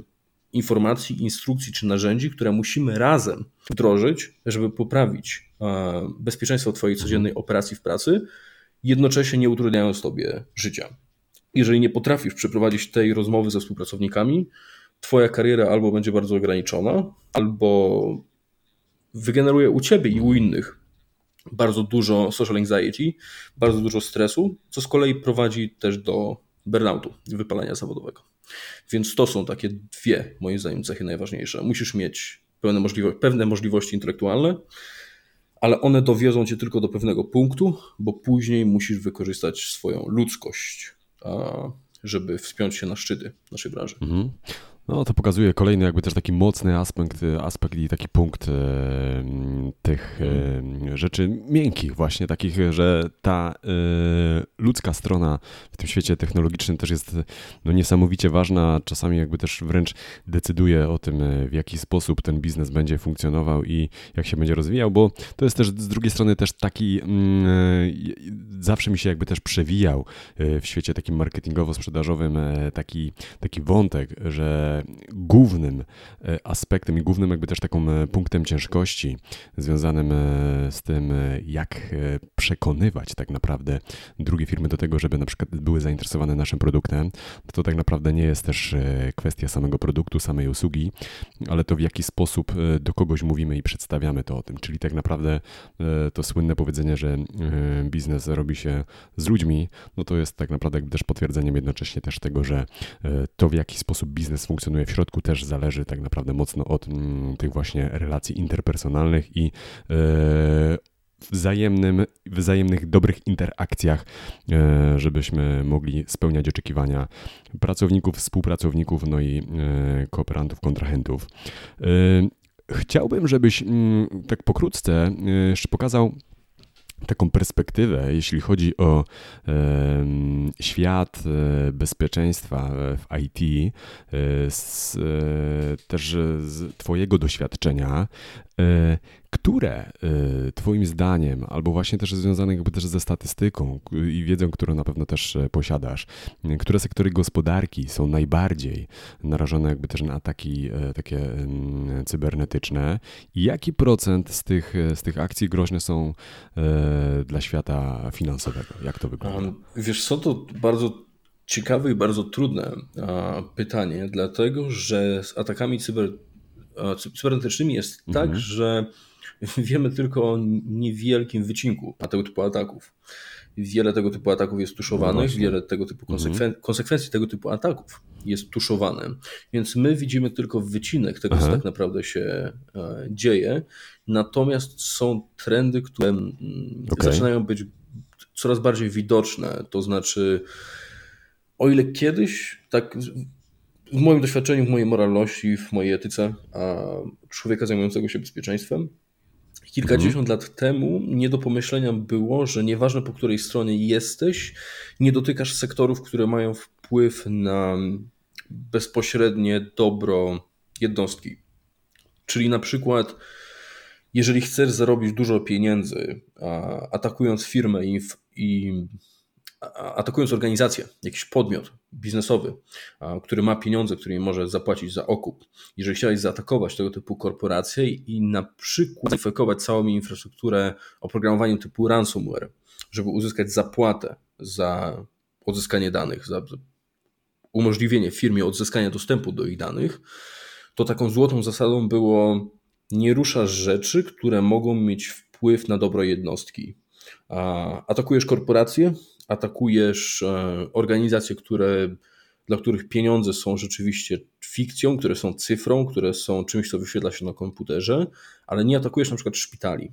informacji, instrukcji czy narzędzi, które musimy razem wdrożyć, żeby poprawić bezpieczeństwo Twojej codziennej operacji w pracy, jednocześnie nie utrudniając Tobie życia. Jeżeli nie potrafisz przeprowadzić tej rozmowy ze współpracownikami, Twoja kariera albo będzie bardzo ograniczona, albo wygeneruje u Ciebie i u innych bardzo dużo social anxiety, bardzo dużo stresu, co z kolei prowadzi też do burnoutu, wypalenia zawodowego. Więc to są takie dwie, moim zdaniem, cechy najważniejsze. Musisz mieć pewne, możliwości, pewne możliwości intelektualne, ale one dowiozą Cię tylko do pewnego punktu, bo później musisz wykorzystać swoją ludzkość, żeby wspiąć się na szczyty naszej branży. Mhm. No to pokazuje kolejny jakby też taki mocny aspekt, aspekt i taki punkt e, tych e, rzeczy miękkich właśnie, takich, że ta e, ludzka strona w tym świecie technologicznym też jest no, niesamowicie ważna, czasami jakby też wręcz decyduje o tym, w jaki sposób ten biznes będzie funkcjonował i jak się będzie rozwijał, bo to jest też z drugiej strony też taki, mm, zawsze mi się jakby też przewijał w świecie takim marketingowo-sprzedażowym taki, taki wątek, że głównym aspektem i głównym jakby też taką punktem ciężkości związanym z tym, jak przekonywać tak naprawdę drugie firmy do tego, żeby na przykład były zainteresowane naszym produktem, to, to tak naprawdę nie jest też kwestia samego produktu, samej usługi, ale to w jaki sposób do kogoś mówimy i przedstawiamy to o tym, czyli tak naprawdę to słynne powiedzenie, że biznes robi się z ludźmi, no to jest tak naprawdę jakby też potwierdzeniem jednocześnie też tego, że to w jaki sposób biznes funkcjonuje w środku też zależy tak naprawdę mocno od mm, tych właśnie relacji interpersonalnych i yy, wzajemnym, wzajemnych dobrych interakcjach, yy, żebyśmy mogli spełniać oczekiwania pracowników, współpracowników, no i yy, kooperantów, kontrahentów. Yy, chciałbym, żebyś yy, tak pokrótce yy, jeszcze pokazał taką perspektywę, jeśli chodzi o e, świat e, bezpieczeństwa w I T, e, z, e, też z Twojego doświadczenia, e, które e, Twoim zdaniem, albo właśnie też związane jakby też ze statystyką i wiedzą, którą na pewno też posiadasz, które sektory gospodarki są najbardziej narażone jakby też na ataki e, takie e, cybernetyczne i jaki procent z tych, z tych akcji groźne są e, dla świata finansowego? Jak to wygląda? Wiesz co, to bardzo ciekawe i bardzo trudne pytanie, dlatego że z atakami cyber, cybernetycznymi jest mhm. tak, że wiemy tylko o niewielkim wycinku na tego typu ataków. Wiele tego typu ataków jest tuszowanych, no wiele tego typu konsekwen- mhm. konsekwencji tego typu ataków jest tuszowane. Więc my widzimy tylko wycinek tego, Aha. co tak naprawdę się e, dzieje. Natomiast są trendy, które okay. zaczynają być coraz bardziej widoczne. To znaczy, o ile kiedyś, tak w moim doświadczeniu, w mojej moralności, w mojej etyce a człowieka zajmującego się bezpieczeństwem, kilkadziesiąt mhm. lat temu nie do pomyślenia było, że nieważne po której stronie jesteś, nie dotykasz sektorów, które mają wpływ na bezpośrednie dobro jednostki. Czyli na przykład, jeżeli chcesz zarobić dużo pieniędzy, atakując firmę i, i atakując organizację, jakiś podmiot biznesowy, który ma pieniądze, który może zapłacić za okup. Jeżeli chciałeś zaatakować tego typu korporacje i na przykład zainfekować całą infrastrukturę oprogramowaniem typu ransomware, żeby uzyskać zapłatę za odzyskanie danych, za umożliwienie firmie odzyskania dostępu do ich danych, to taką złotą zasadą było: nie ruszasz rzeczy, które mogą mieć wpływ na dobro jednostki. Atakujesz korporacje, atakujesz organizacje, które, dla których pieniądze są rzeczywiście fikcją, które są cyfrą, które są czymś, co wyświetla się na komputerze, ale nie atakujesz na przykład szpitali.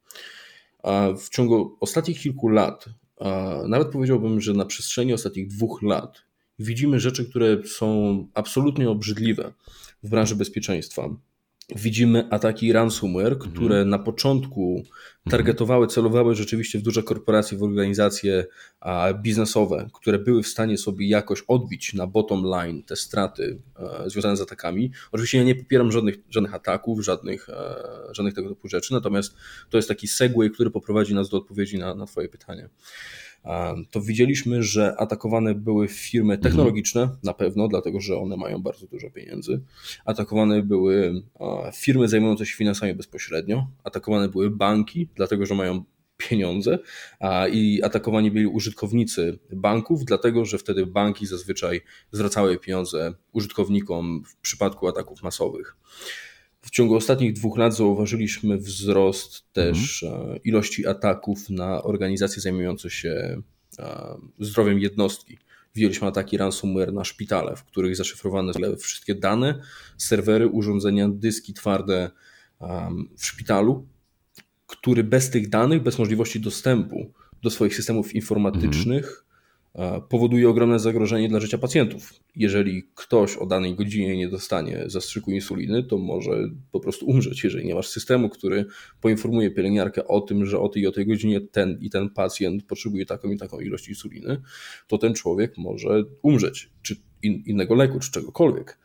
W ciągu ostatnich kilku lat, nawet powiedziałbym, że na przestrzeni ostatnich dwóch lat widzimy rzeczy, które są absolutnie obrzydliwe w branży bezpieczeństwa. Widzimy ataki ransomware, które mhm. na początku targetowały, celowały rzeczywiście w duże korporacje, w organizacje biznesowe, które były w stanie sobie jakoś odbić na bottom line te straty związane z atakami. Oczywiście ja nie popieram żadnych, żadnych ataków, żadnych, żadnych tego typu rzeczy, natomiast to jest taki segway, który poprowadzi nas do odpowiedzi na, na Twoje pytanie. to widzieliśmy, że atakowane były firmy technologiczne, na pewno, dlatego że one mają bardzo dużo pieniędzy. Atakowane były firmy zajmujące się finansami bezpośrednio, atakowane były banki, dlatego że mają pieniądze, i atakowani byli użytkownicy banków, dlatego że wtedy banki zazwyczaj zwracały pieniądze użytkownikom w przypadku ataków masowych. W ciągu ostatnich dwóch lat zauważyliśmy wzrost też mhm. ilości ataków na organizacje zajmujące się zdrowiem jednostki. Widzieliśmy ataki ransomware na szpitale, w których zaszyfrowane są wszystkie dane, serwery, urządzenia, dyski twarde w szpitalu, który bez tych danych, bez możliwości dostępu do swoich systemów informatycznych mhm. powoduje ogromne zagrożenie dla życia pacjentów. Jeżeli ktoś o danej godzinie nie dostanie zastrzyku insuliny, to może po prostu umrzeć. Jeżeli nie masz systemu, który poinformuje pielęgniarkę o tym, że o tej i o tej godzinie ten i ten pacjent potrzebuje taką i taką ilość insuliny, to ten człowiek może umrzeć, czy in, innego leku, czy czegokolwiek.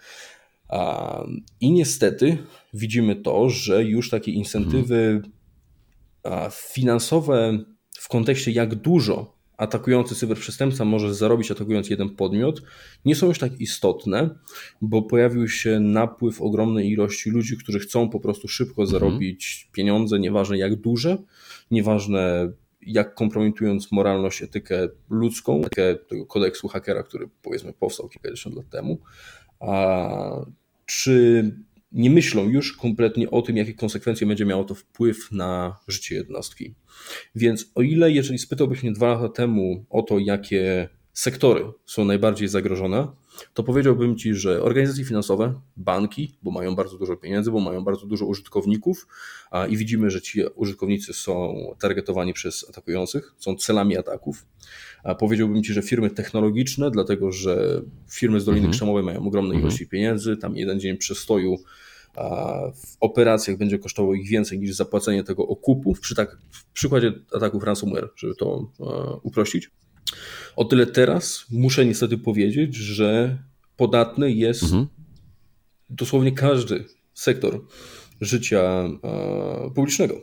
I niestety widzimy to, że już takie incentywy finansowe w kontekście jak dużo atakujący cyberprzestępca może zarobić atakując jeden podmiot, nie są już tak istotne, bo pojawił się napływ ogromnej ilości ludzi, którzy chcą po prostu szybko zarobić mhm. pieniądze, nieważne jak duże, nieważne jak kompromitując moralność, etykę ludzką, etykę tego kodeksu hakera, który powiedzmy powstał kilkadziesiąt lat temu, a czy nie myślą już kompletnie o tym, jakie konsekwencje będzie miało to wpływ na życie jednostki. Więc o ile, jeżeli spytałbyś mnie dwa lata temu o to, jakie sektory są najbardziej zagrożone, to powiedziałbym Ci, że organizacje finansowe, banki, bo mają bardzo dużo pieniędzy, bo mają bardzo dużo użytkowników a, i widzimy, że ci użytkownicy są targetowani przez atakujących, są celami ataków. A powiedziałbym Ci, że firmy technologiczne, dlatego że firmy z Doliny mhm. Krzemowej mają ogromne ilości pieniędzy, tam jeden dzień przestoju w operacjach będzie kosztowało ich więcej niż zapłacenie tego okupu, przy tak, w przykładzie ataków ransomware, żeby to uprościć. O tyle teraz muszę niestety powiedzieć, że podatny jest mhm. dosłownie każdy sektor życia publicznego,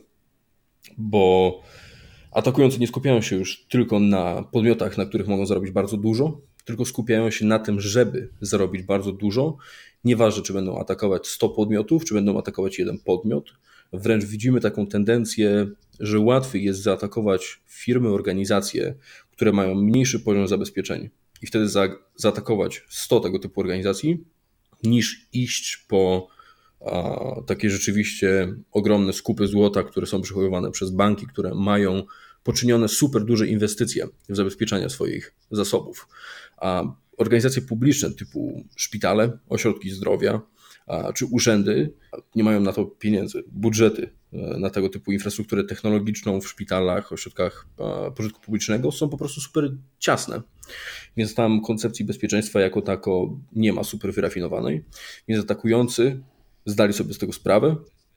bo atakujący nie skupiają się już tylko na podmiotach, na których mogą zarobić bardzo dużo, tylko skupiają się na tym, żeby zarobić bardzo dużo. Nieważne, czy będą atakować sto podmiotów, czy będą atakować jeden podmiot. Wręcz widzimy taką tendencję, że łatwiej jest zaatakować firmy, organizacje, które mają mniejszy poziom zabezpieczeń i wtedy za, zaatakować sto tego typu organizacji, niż iść po a, takie rzeczywiście ogromne skupy złota, które są przechowywane przez banki, które mają poczynione super duże inwestycje w zabezpieczanie swoich zasobów. A organizacje publiczne typu szpitale, ośrodki zdrowia a, czy urzędy nie mają na to pieniędzy, budżety na tego typu infrastrukturę technologiczną w szpitalach, ośrodkach a, pożytku publicznego są po prostu super ciasne. Więc tam koncepcji bezpieczeństwa jako tako nie ma super wyrafinowanej. Więc atakujący zdali sobie z tego sprawę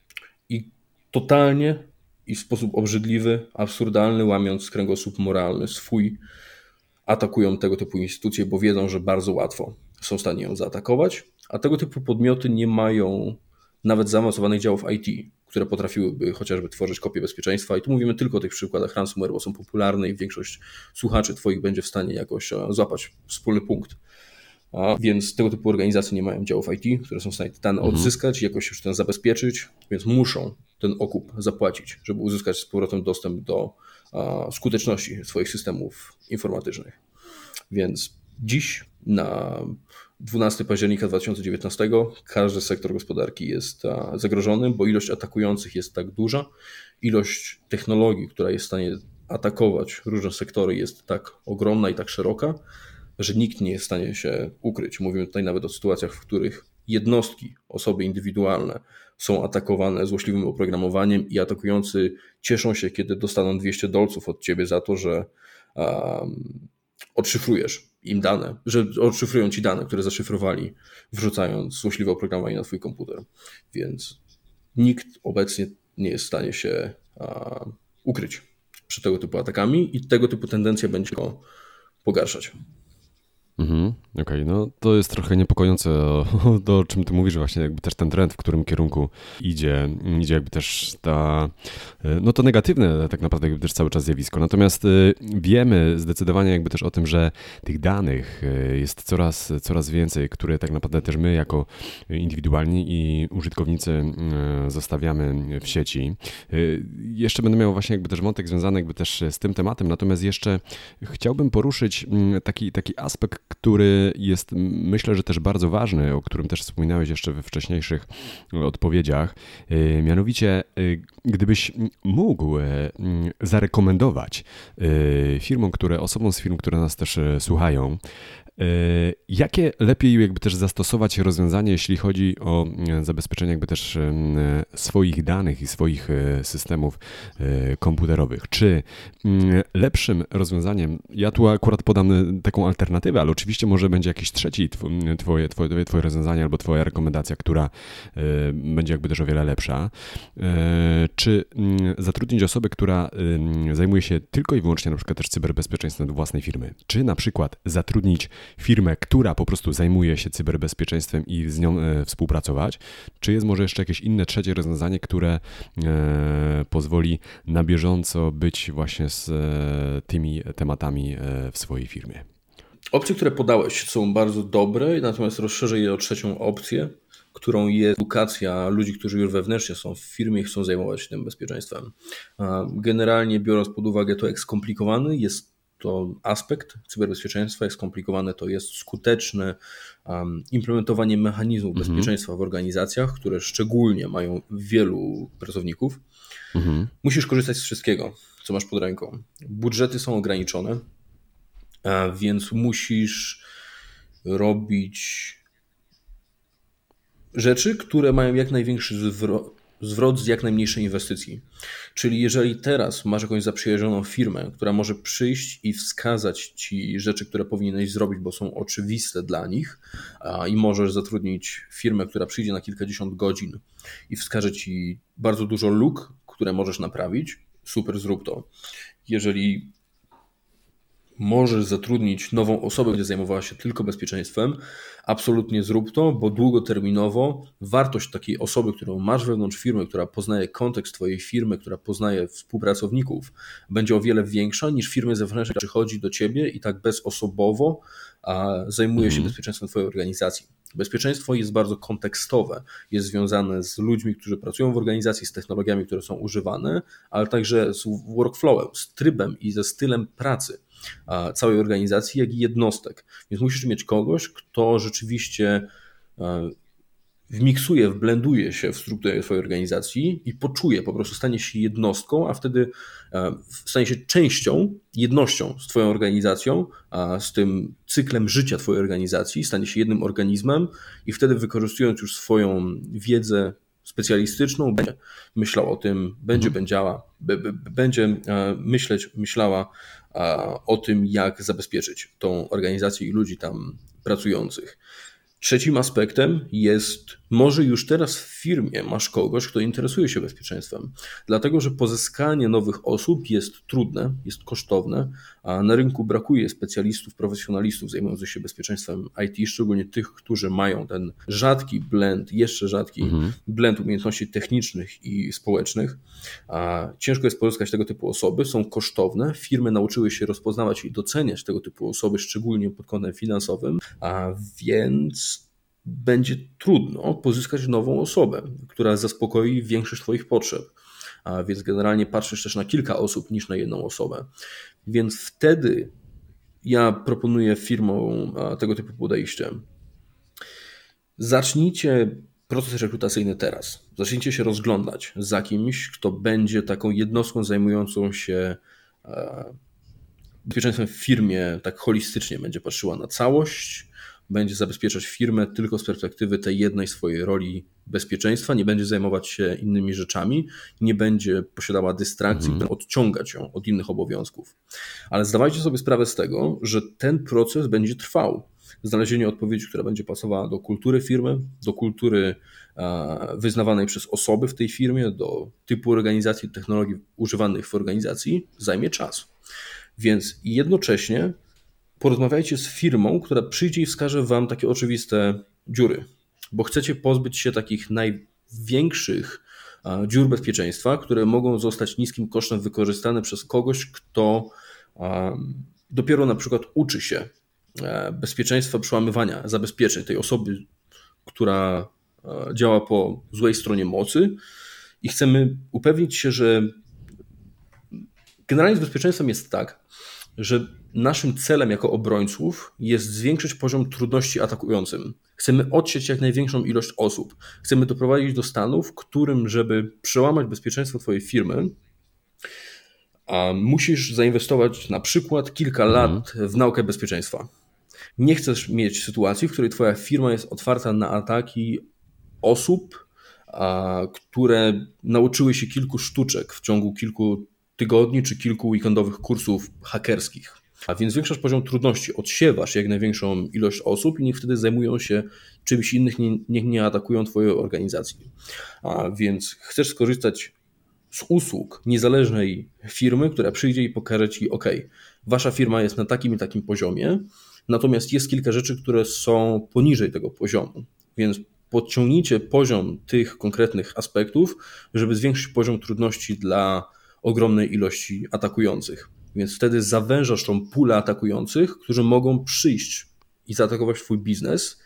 i totalnie i w sposób obrzydliwy, absurdalny, łamiąc kręgosłup moralny swój, atakują tego typu instytucje, bo wiedzą, że bardzo łatwo są w stanie ją zaatakować, a tego typu podmioty nie mają nawet zaawansowanych działów I T, które potrafiłyby chociażby tworzyć kopie bezpieczeństwa. I tu mówimy tylko o tych przykładach ransomware, bo są popularne i większość słuchaczy Twoich będzie w stanie jakoś złapać wspólny punkt. A więc tego typu organizacje nie mają działów I T, które są w stanie ten mhm. odzyskać i jakoś już ten zabezpieczyć, więc muszą ten okup zapłacić, żeby uzyskać z powrotem dostęp do a, skuteczności swoich systemów informatycznych. Więc dziś na dwunastego października dwa tysiące dziewiętnastego każdy sektor gospodarki jest a, zagrożony, bo ilość atakujących jest tak duża, ilość technologii, która jest w stanie atakować różne sektory jest tak ogromna i tak szeroka, że nikt nie jest w stanie się ukryć. Mówimy tutaj nawet o sytuacjach, w których jednostki, osoby indywidualne są atakowane złośliwym oprogramowaniem i atakujący cieszą się, kiedy dostaną dwieście dolców od ciebie za to, że um, odszyfrujesz im dane, że odszyfrują ci dane, które zaszyfrowali, wrzucając złośliwe oprogramowanie na twój komputer. Więc nikt obecnie nie jest w stanie się uh, ukryć przed tego typu atakami i tego typu tendencja będzie go pogarszać. Mhm, okej, okay. No to jest trochę niepokojące, to o czym ty mówisz, właśnie jakby też ten trend, w którym kierunku idzie, idzie jakby też ta, no to negatywne tak naprawdę jakby też cały czas zjawisko. Natomiast wiemy zdecydowanie jakby też o tym, że tych danych jest coraz, coraz więcej, które tak naprawdę też my jako indywidualni i użytkownicy zostawiamy w sieci. Jeszcze będę miał właśnie jakby też wątek związany jakby też z tym tematem, natomiast jeszcze chciałbym poruszyć taki, taki aspekt, który jest, myślę, że też bardzo ważny, o którym też wspominałeś jeszcze we wcześniejszych odpowiedziach. Mianowicie, gdybyś mógł zarekomendować firmom, które, osobom z firm, które nas też słuchają, jakie lepiej jakby też zastosować rozwiązanie, jeśli chodzi o zabezpieczenie jakby też swoich danych i swoich systemów komputerowych? Czy lepszym rozwiązaniem, ja tu akurat podam taką alternatywę, ale oczywiście może będzie jakiś trzeci twoje, twoje, twoje rozwiązanie albo twoja rekomendacja, która będzie jakby też o wiele lepsza. Czy zatrudnić osobę, która zajmuje się tylko i wyłącznie na przykład też cyberbezpieczeństwem do własnej firmy? Czy na przykład zatrudnić firmę, która po prostu zajmuje się cyberbezpieczeństwem i z nią e, współpracować? Czy jest może jeszcze jakieś inne trzecie rozwiązanie, które e, pozwoli na bieżąco być właśnie z e, tymi tematami e, w swojej firmie? Opcje, które podałeś, są bardzo dobre, natomiast rozszerzę je o trzecią opcję, którą jest edukacja ludzi, którzy już wewnętrznie są w firmie i chcą zajmować się tym bezpieczeństwem. Generalnie biorąc pod uwagę to, jak skomplikowany jest to aspekt cyberbezpieczeństwa, jak skomplikowane to jest skuteczne um, implementowanie mechanizmów mhm. bezpieczeństwa w organizacjach, które szczególnie mają wielu pracowników. Mhm. Musisz korzystać z wszystkiego, co masz pod ręką. Budżety są ograniczone, a więc musisz robić rzeczy, które mają jak największy zwrot, zwrot z jak najmniejszej inwestycji. Czyli jeżeli teraz masz jakąś zaprzyjaźnioną firmę, która może przyjść i wskazać ci rzeczy, które powinieneś zrobić, bo są oczywiste dla nich, a, i możesz zatrudnić firmę, która przyjdzie na kilkadziesiąt godzin i wskaże ci bardzo dużo luk, które możesz naprawić, super, zrób to. Jeżeli możesz zatrudnić nową osobę, która będzie zajmowała się tylko bezpieczeństwem, absolutnie zrób to, bo długoterminowo wartość takiej osoby, którą masz wewnątrz firmy, która poznaje kontekst twojej firmy, która poznaje współpracowników, będzie o wiele większa niż firmy zewnętrznej, która przychodzi do ciebie i tak bezosobowo a, zajmuje mhm. się bezpieczeństwem twojej organizacji. Bezpieczeństwo jest bardzo kontekstowe, jest związane z ludźmi, którzy pracują w organizacji, z technologiami, które są używane, ale także z workflowem, z trybem i ze stylem pracy całej organizacji, jak i jednostek. Więc musisz mieć kogoś, kto rzeczywiście wmiksuje, wblenduje się w strukturę twojej organizacji i poczuje, po prostu stanie się jednostką, a wtedy stanie się częścią, jednością z twoją organizacją, z tym cyklem życia twojej organizacji, stanie się jednym organizmem i wtedy wykorzystując już swoją wiedzę specjalistyczną, będzie myślał o tym, będzie mhm. będziała, b, b, będzie myśleć, myślała o tym, jak zabezpieczyć tą organizację i ludzi tam pracujących. Trzecim aspektem jest, może już teraz w firmie masz kogoś, kto interesuje się bezpieczeństwem, dlatego że pozyskanie nowych osób jest trudne, jest kosztowne, a na rynku brakuje specjalistów, profesjonalistów zajmujących się bezpieczeństwem I T, szczególnie tych, którzy mają ten rzadki blend, jeszcze rzadki mhm. blend umiejętności technicznych i społecznych. A ciężko jest pozyskać tego typu osoby, są kosztowne, firmy nauczyły się rozpoznawać i doceniać tego typu osoby, szczególnie pod kątem finansowym, a więc będzie trudno pozyskać nową osobę, która zaspokoi większość twoich potrzeb. A więc generalnie patrzysz też na kilka osób niż na jedną osobę. Więc wtedy ja proponuję firmom tego typu podejście. Zacznijcie proces rekrutacyjny teraz. Zacznijcie się rozglądać za kimś, kto będzie taką jednostką zajmującą się bezpieczeństwem w firmie, tak holistycznie będzie patrzyła na całość, będzie zabezpieczać firmę tylko z perspektywy tej jednej swojej roli bezpieczeństwa, nie będzie zajmować się innymi rzeczami, nie będzie posiadała dystrakcji, które odciągać ją od innych obowiązków. Ale zdawajcie sobie sprawę z tego, że ten proces będzie trwał. Znalezienie odpowiedzi, która będzie pasowała do kultury firmy, do kultury wyznawanej przez osoby w tej firmie, do typu organizacji, technologii używanych w organizacji, zajmie czas. Więc jednocześnie porozmawiajcie z firmą, która przyjdzie i wskaże wam takie oczywiste dziury, bo chcecie pozbyć się takich największych dziur bezpieczeństwa, które mogą zostać niskim kosztem wykorzystane przez kogoś, kto dopiero na przykład uczy się bezpieczeństwa przełamywania zabezpieczeń tej osoby, która działa po złej stronie mocy, i chcemy upewnić się, że generalnie z bezpieczeństwem jest tak, że naszym celem jako obrońców jest zwiększyć poziom trudności atakującym. Chcemy odsieć jak największą ilość osób. Chcemy doprowadzić do stanu, w którym, żeby przełamać bezpieczeństwo twojej firmy, a musisz zainwestować na przykład kilka lat w naukę bezpieczeństwa. Nie chcesz mieć sytuacji, w której twoja firma jest otwarta na ataki osób, a, które nauczyły się kilku sztuczek w ciągu kilku tygodni czy kilku weekendowych kursów hakerskich. A więc zwiększasz poziom trudności, odsiewasz jak największą ilość osób i niech wtedy zajmują się czymś innym, niech nie atakują twojej organizacji. A więc chcesz skorzystać z usług niezależnej firmy, która przyjdzie i pokaże ci, ok, wasza firma jest na takim i takim poziomie, natomiast jest kilka rzeczy, które są poniżej tego poziomu, więc podciągnijcie poziom tych konkretnych aspektów, żeby zwiększyć poziom trudności dla ogromnej ilości atakujących. Więc wtedy zawężasz tą pulę atakujących, którzy mogą przyjść i zaatakować twój biznes,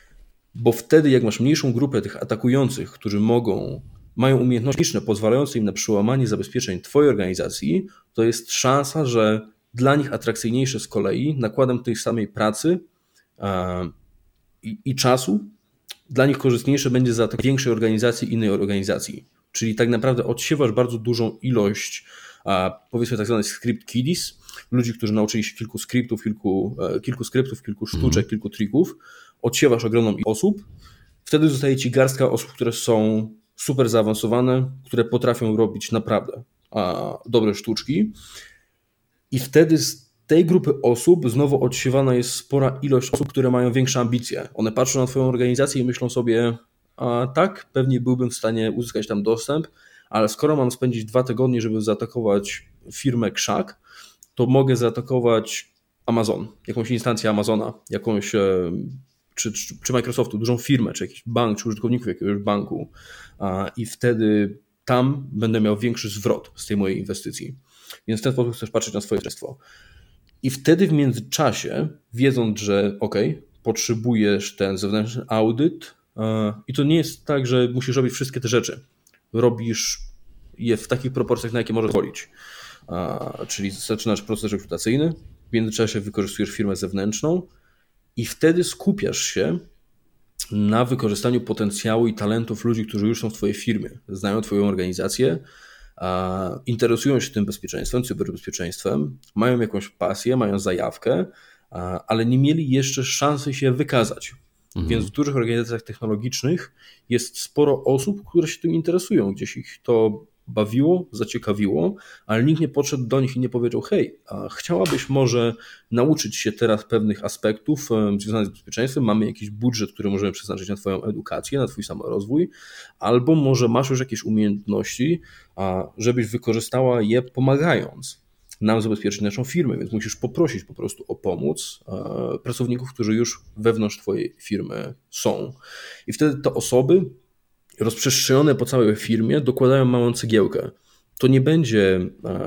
bo wtedy jak masz mniejszą grupę tych atakujących, którzy mogą, mają umiejętności pozwalające im na przełamanie zabezpieczeń twojej organizacji, to jest szansa, że dla nich atrakcyjniejsze z kolei nakładem tej samej pracy a, i, i czasu, dla nich korzystniejsze będzie zaatak większej organizacji, innej organizacji. Czyli tak naprawdę odsiewasz bardzo dużą ilość, a, powiedzmy tak zwanych script kiddies, ludzi, którzy nauczyli się kilku skryptów, kilku, kilku skryptów, kilku sztuczek, mm. kilku trików, odsiewasz ogromną ilość osób, wtedy zostaje ci garstka osób, które są super zaawansowane, które potrafią robić naprawdę a, dobre sztuczki, i wtedy z tej grupy osób znowu odsiewana jest spora ilość osób, które mają większe ambicje. One patrzą na twoją organizację i myślą sobie, a tak, pewnie byłbym w stanie uzyskać tam dostęp, ale skoro mam spędzić dwa tygodnie, żeby zaatakować firmę Krzak, to mogę zaatakować Amazon, jakąś instancję Amazona, jakąś czy, czy, czy Microsoftu, dużą firmę, czy jakiś bank, czy użytkowników jakiegoś banku, i wtedy tam będę miał większy zwrot z tej mojej inwestycji. Więc w ten sposób chcesz patrzeć na swoje bezpieczeństwo. I wtedy w międzyczasie, wiedząc, że ok, potrzebujesz ten zewnętrzny audyt, i to nie jest tak, że musisz robić wszystkie te rzeczy. Robisz je w takich proporcjach, na jakie możesz pozwolić. Czyli zaczynasz proces rekrutacyjny, w międzyczasie wykorzystujesz firmę zewnętrzną i wtedy skupiasz się na wykorzystaniu potencjału i talentów ludzi, którzy już są w twojej firmie, znają twoją organizację, interesują się tym bezpieczeństwem, cyberbezpieczeństwem, mają jakąś pasję, mają zajawkę, ale nie mieli jeszcze szansy się wykazać. Mhm. Więc w dużych organizacjach technologicznych jest sporo osób, które się tym interesują, gdzieś ich to bawiło, zaciekawiło, ale nikt nie podszedł do nich i nie powiedział, hej, a chciałabyś może nauczyć się teraz pewnych aspektów związanych z bezpieczeństwem, mamy jakiś budżet, który możemy przeznaczyć na twoją edukację, na twój samorozwój, albo może masz już jakieś umiejętności, a żebyś wykorzystała je pomagając nam zabezpieczyć naszą firmę, więc musisz poprosić po prostu o pomoc pracowników, którzy już wewnątrz twojej firmy są. I wtedy te osoby rozprzestrzenione po całej firmie dokładają małą cegiełkę. To nie będzie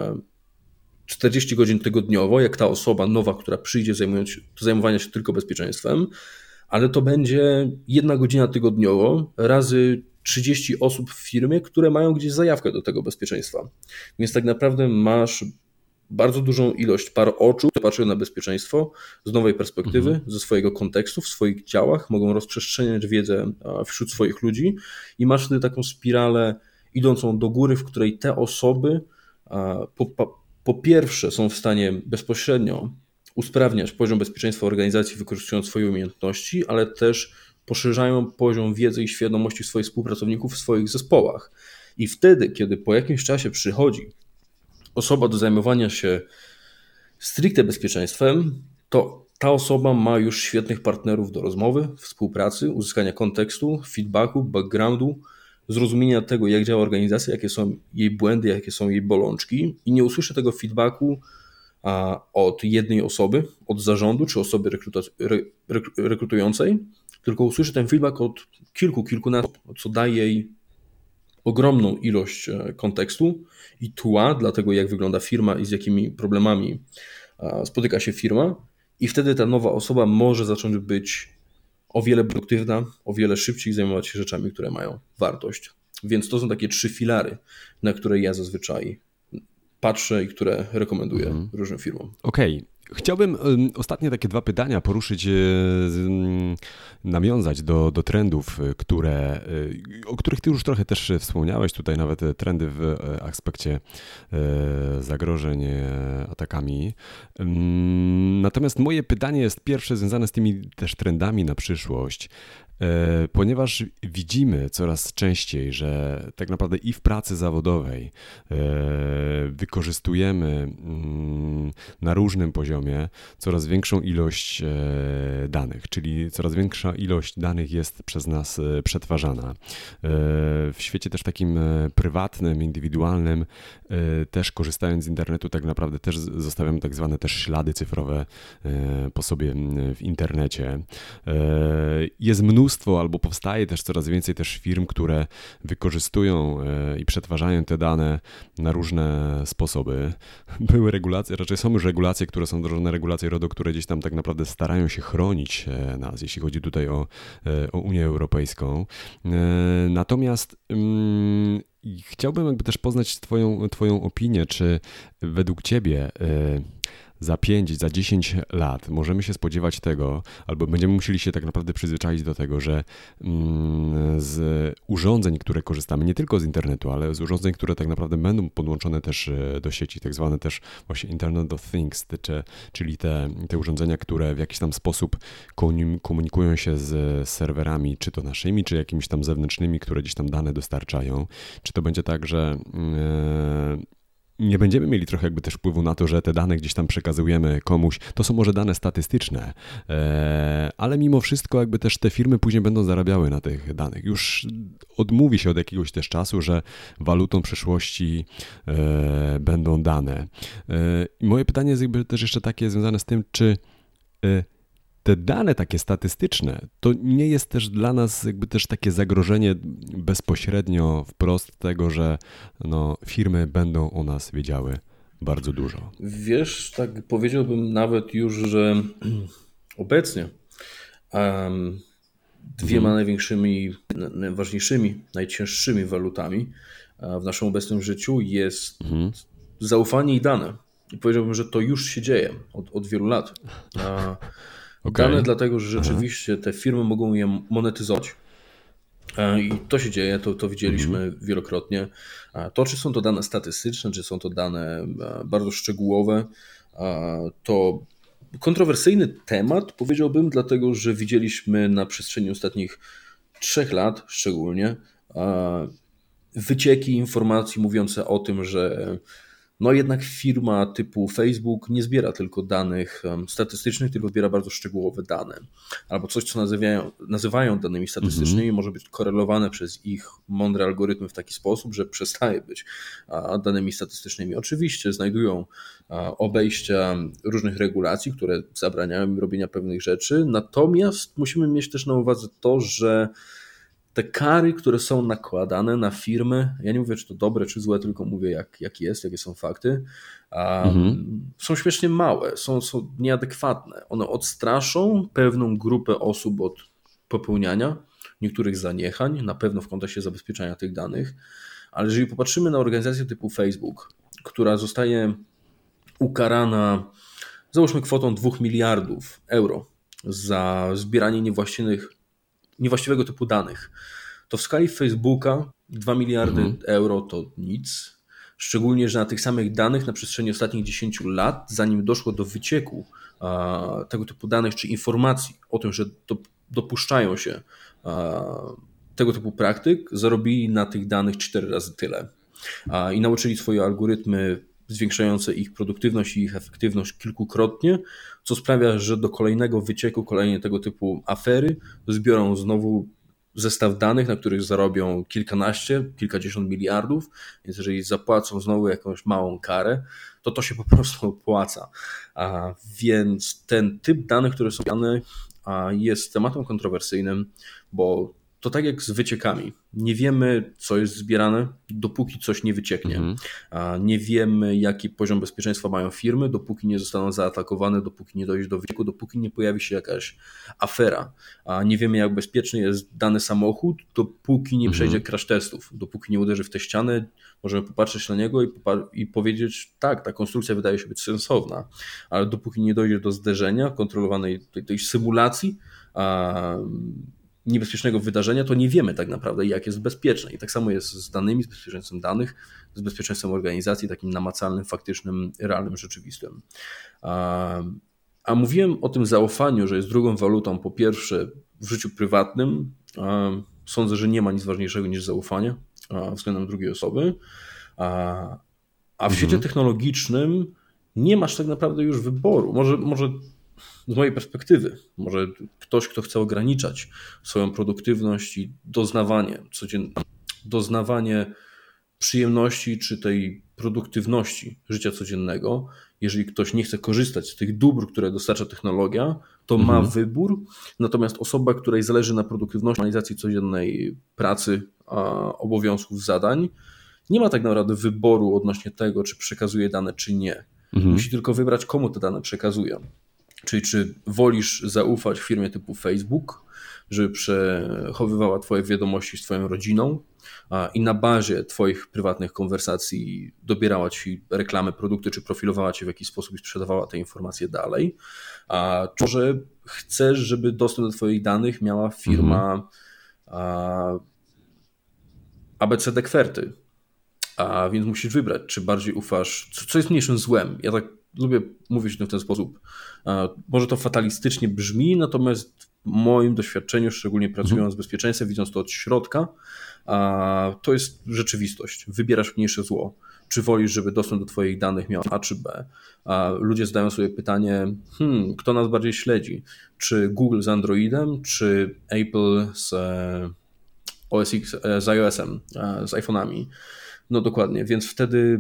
czterdzieści godzin tygodniowo, jak ta osoba nowa, która przyjdzie zajmując się, do zajmowania się tylko bezpieczeństwem, ale to będzie jedna godzina tygodniowo razy trzydzieści osób w firmie, które mają gdzieś zajawkę do tego bezpieczeństwa. Więc tak naprawdę masz bardzo dużą ilość par oczu, które patrzą na bezpieczeństwo z nowej perspektywy, mhm. ze swojego kontekstu, w swoich działach, mogą rozprzestrzeniać wiedzę wśród swoich ludzi i masz wtedy taką spiralę idącą do góry, w której te osoby po, po, po pierwsze są w stanie bezpośrednio usprawniać poziom bezpieczeństwa organizacji, wykorzystując swoje umiejętności, ale też poszerzają poziom wiedzy i świadomości swoich współpracowników w swoich zespołach. I wtedy, kiedy po jakimś czasie przychodzi osoba do zajmowania się stricte bezpieczeństwem, to ta osoba ma już świetnych partnerów do rozmowy, współpracy, uzyskania kontekstu, feedbacku, backgroundu, zrozumienia tego, jak działa organizacja, jakie są jej błędy, jakie są jej bolączki, i nie usłyszy tego feedbacku od jednej osoby, od zarządu czy osoby rekruta- re- rekrutującej, tylko usłyszy ten feedback od kilku, kilkunastu, co daje jej ogromną ilość kontekstu i tła dla tego, jak wygląda firma i z jakimi problemami spotyka się firma, i wtedy ta nowa osoba może zacząć być o wiele produktywna, o wiele szybciej zajmować się rzeczami, które mają wartość. Więc to są takie trzy filary, na które ja zazwyczaj patrzę i które rekomenduję mhm. różnym firmom. Okej. Okay. Chciałbym um, ostatnie takie dwa pytania poruszyć, um, nawiązać do, do trendów, które, um, o których ty już trochę też wspomniałeś, tutaj nawet trendy w aspekcie um, zagrożeń atakami. Um, natomiast moje pytanie jest pierwsze związane z tymi też trendami na przyszłość. Ponieważ widzimy coraz częściej, że tak naprawdę i w pracy zawodowej wykorzystujemy na różnym poziomie coraz większą ilość danych, czyli coraz większa ilość danych jest przez nas przetwarzana. W świecie też takim prywatnym, indywidualnym, też korzystając z internetu, tak naprawdę też zostawiamy tak zwane też ślady cyfrowe po sobie w internecie. Jest mnóstwo Mnóstwo, albo powstaje też coraz więcej też firm, które wykorzystują i przetwarzają te dane na różne sposoby. Były regulacje, raczej są już regulacje, które są wdrożone, regulacje RODO, które gdzieś tam tak naprawdę starają się chronić nas, jeśli chodzi tutaj o, o Unię Europejską. Natomiast um, chciałbym jakby też poznać twoją, twoją opinię, czy według ciebie za pięć, za dziesięć lat możemy się spodziewać tego, albo będziemy musieli się tak naprawdę przyzwyczaić do tego, że z urządzeń, które korzystamy, nie tylko z internetu, ale z urządzeń, które tak naprawdę będą podłączone też do sieci, tak zwane też właśnie Internet of Things, czyli te, te urządzenia, które w jakiś tam sposób komunikują się z serwerami, czy to naszymi, czy jakimiś tam zewnętrznymi, które gdzieś tam dane dostarczają. Czy to będzie tak, że Yy, nie będziemy mieli trochę jakby też wpływu na to, że te dane gdzieś tam przekazujemy komuś. To są może dane statystyczne, ale mimo wszystko jakby też te firmy później będą zarabiały na tych danych. Już odmówi się od jakiegoś też czasu, że walutą przyszłości będą dane. I moje pytanie jest jakby też jeszcze takie związane z tym, czy te dane takie statystyczne, to nie jest też dla nas jakby też takie zagrożenie bezpośrednio wprost tego, że no, firmy będą o nas wiedziały bardzo dużo. Wiesz, tak powiedziałbym nawet już, że obecnie um, dwiema hmm. największymi, najważniejszymi, najcięższymi walutami w naszym obecnym życiu jest hmm. zaufanie i dane. I powiedziałbym, że to już się dzieje od, od wielu lat. A Okay. Dane dlatego, że rzeczywiście Aha. te firmy mogą je monetyzować i to się dzieje, to, to widzieliśmy mm. wielokrotnie. To, czy są to dane statystyczne, czy są to dane bardzo szczegółowe, to kontrowersyjny temat, powiedziałbym, dlatego, że widzieliśmy na przestrzeni ostatnich trzech lat szczególnie wycieki informacji mówiące o tym, że no jednak firma typu Facebook nie zbiera tylko danych statystycznych, tylko zbiera bardzo szczegółowe dane. Albo coś, co nazywają, nazywają danymi statystycznymi, mm-hmm. może być korelowane przez ich mądre algorytmy w taki sposób, że przestaje być danymi statystycznymi. Oczywiście znajdują obejścia różnych regulacji, które zabraniają im robienia pewnych rzeczy, natomiast musimy mieć też na uwadze to, że te kary, które są nakładane na firmy, ja nie mówię, czy to dobre, czy złe, tylko mówię, jak, jak jest, jakie są fakty, um, mhm. są śmiesznie małe, są, są nieadekwatne. One odstraszą pewną grupę osób od popełniania niektórych zaniechań, na pewno w kontekście zabezpieczania tych danych, ale jeżeli popatrzymy na organizację typu Facebook, która zostaje ukarana, załóżmy kwotą dwóch miliardów euro za zbieranie niewłaściwych niewłaściwego typu danych, to w skali Facebooka dwa miliardy mhm. euro to nic. Szczególnie, że na tych samych danych na przestrzeni ostatnich dziesięciu lat, zanim doszło do wycieku a, tego typu danych czy informacji o tym, że do, dopuszczają się a, tego typu praktyk, zarobili na tych danych cztery razy tyle. A, I nauczyli swoje algorytmy zwiększające ich produktywność i ich efektywność kilkukrotnie, co sprawia, że do kolejnego wycieku, kolejnej tego typu afery zbiorą znowu zestaw danych, na których zarobią kilkanaście, kilkadziesiąt miliardów, więc jeżeli zapłacą znowu jakąś małą karę, to to się po prostu opłaca. A więc ten typ danych, które są zbierane, jest tematem kontrowersyjnym, bo to tak jak z wyciekami. Nie wiemy, co jest zbierane, dopóki coś nie wycieknie. Mhm. Nie wiemy, jaki poziom bezpieczeństwa mają firmy, dopóki nie zostaną zaatakowane, dopóki nie dojdzie do wycieku, dopóki nie pojawi się jakaś afera. Nie wiemy, jak bezpieczny jest dany samochód, dopóki nie przejdzie mhm. crash testów, dopóki nie uderzy w tę ścianę. Możemy popatrzeć na niego i, popar- i powiedzieć, tak, ta konstrukcja wydaje się być sensowna, ale dopóki nie dojdzie do zderzenia, kontrolowanej tej, tej symulacji, a niebezpiecznego wydarzenia, to nie wiemy tak naprawdę, jak jest bezpieczne. I tak samo jest z danymi, z bezpieczeństwem danych, z bezpieczeństwem organizacji, takim namacalnym, faktycznym, realnym, rzeczywistym. A, a mówiłem o tym zaufaniu, że jest drugą walutą, po pierwsze w życiu prywatnym. A, sądzę, że nie ma nic ważniejszego niż zaufanie a, względem drugiej osoby. A, a w mhm. świecie technologicznym nie masz tak naprawdę już wyboru. Może, może z mojej perspektywy, może ktoś, kto chce ograniczać swoją produktywność i doznawanie, codzienne, doznawanie przyjemności czy tej produktywności życia codziennego, jeżeli ktoś nie chce korzystać z tych dóbr, które dostarcza technologia, to mhm. ma wybór, natomiast osoba, której zależy na produktywności, realizacji codziennej pracy, obowiązków, zadań, nie ma tak naprawdę wyboru odnośnie tego, czy przekazuje dane, czy nie. Mhm. Musi tylko wybrać, komu te dane przekazuje. Czyli czy wolisz zaufać firmie typu Facebook, żeby przechowywała twoje wiadomości z twoją rodziną i na bazie twoich prywatnych konwersacji dobierała ci reklamy, produkty, czy profilowała cię w jakiś sposób i sprzedawała te informacje dalej. A czy może chcesz, żeby dostęp do twoich danych miała firma mhm. A B C D Kwerty, a więc musisz wybrać, czy bardziej ufasz, co jest mniejszym złem. Ja tak lubię mówić w ten sposób. Może to fatalistycznie brzmi, natomiast w moim doświadczeniu, szczególnie pracując mhm. z bezpieczeństwem, widząc to od środka, to jest rzeczywistość. Wybierasz mniejsze zło. Czy wolisz, żeby dostęp do twoich danych miał A czy B? Ludzie zadają sobie pytanie, hmm, kto nas bardziej śledzi? Czy Google z Androidem, czy Apple z O S X, z iOS-em, z iPhone'ami? No dokładnie, więc wtedy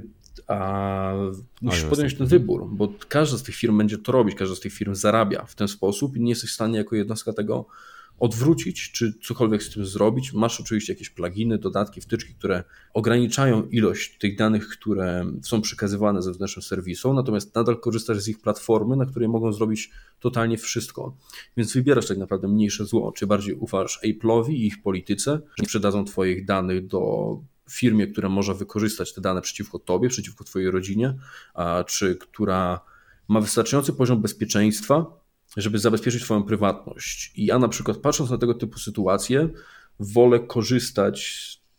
a musisz podjąć ten wybór, bo każda z tych firm będzie to robić, każda z tych firm zarabia w ten sposób i nie jesteś w stanie jako jednostka tego odwrócić, czy cokolwiek z tym zrobić. Masz oczywiście jakieś pluginy, dodatki, wtyczki, które ograniczają ilość tych danych, które są przekazywane zewnętrznym serwisom, natomiast nadal korzystasz z ich platformy, na której mogą zrobić totalnie wszystko. Więc wybierasz tak naprawdę mniejsze zło, czy bardziej ufasz Apple'owi i ich polityce, że nie sprzedadzą twoich danych do firmie, która może wykorzystać te dane przeciwko tobie, przeciwko twojej rodzinie, czy która ma wystarczający poziom bezpieczeństwa, żeby zabezpieczyć twoją prywatność. I ja na przykład, patrząc na tego typu sytuacje, wolę korzystać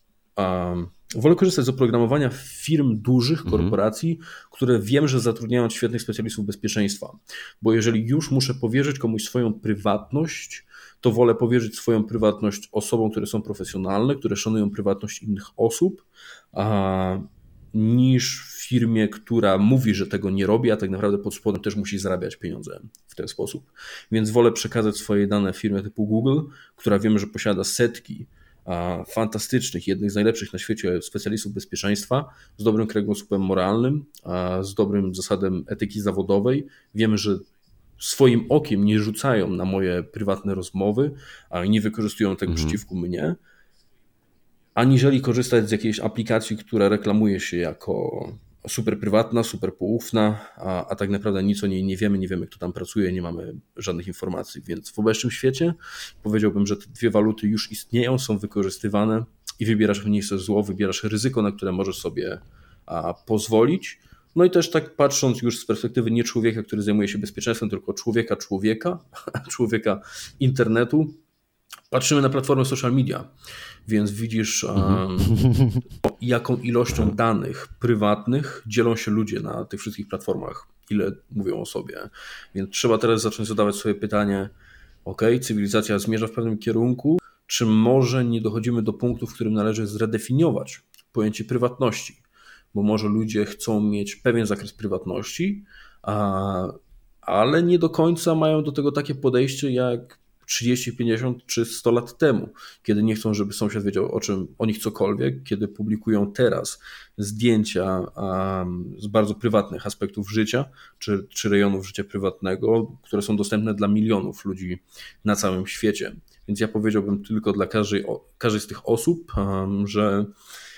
um, wolę korzystać z oprogramowania firm dużych, mhm. korporacji, które wiem, że zatrudniają świetnych specjalistów bezpieczeństwa. Bo jeżeli już muszę powierzyć komuś swoją prywatność, to wolę powierzyć swoją prywatność osobom, które są profesjonalne, które szanują prywatność innych osób, a, niż w firmie, która mówi, że tego nie robi, a tak naprawdę pod spodem też musi zarabiać pieniądze w ten sposób. Więc wolę przekazać swoje dane firmie typu Google, która wiem, że posiada setki a, fantastycznych, jednych z najlepszych na świecie specjalistów bezpieczeństwa, z dobrym kręgosłupem moralnym, a, z dobrym zasadem etyki zawodowej. Wiemy, że swoim okiem nie rzucają na moje prywatne rozmowy, a nie wykorzystują tego mhm. przeciwko mnie, aniżeli korzystać z jakiejś aplikacji, która reklamuje się jako super prywatna, super poufna, a, a tak naprawdę nic o niej nie wiemy, nie wiemy, kto tam pracuje, nie mamy żadnych informacji. Więc w obecnym świecie powiedziałbym, że te dwie waluty już istnieją, są wykorzystywane i wybierasz mniejsze zło, wybierasz ryzyko, na które możesz sobie a, pozwolić. No i też tak patrząc już z perspektywy nie człowieka, który zajmuje się bezpieczeństwem, tylko człowieka człowieka, człowieka internetu, patrzymy na platformę social media, więc widzisz mhm. um, jaką ilością danych prywatnych dzielą się ludzie na tych wszystkich platformach, ile mówią o sobie. Więc trzeba teraz zacząć zadawać sobie pytanie, ok, cywilizacja zmierza w pewnym kierunku, czy może nie dochodzimy do punktu, w którym należy zredefiniować pojęcie prywatności? Bo może ludzie chcą mieć pewien zakres prywatności, a, ale nie do końca mają do tego takie podejście jak trzydzieści, pięćdziesiąt czy sto lat temu, kiedy nie chcą, żeby sąsiad wiedział o czym o nich cokolwiek, kiedy publikują teraz zdjęcia um, z bardzo prywatnych aspektów życia, czy, czy rejonów życia prywatnego, które są dostępne dla milionów ludzi na całym świecie. Więc ja powiedziałbym tylko dla każdej, każdej z tych osób, um, że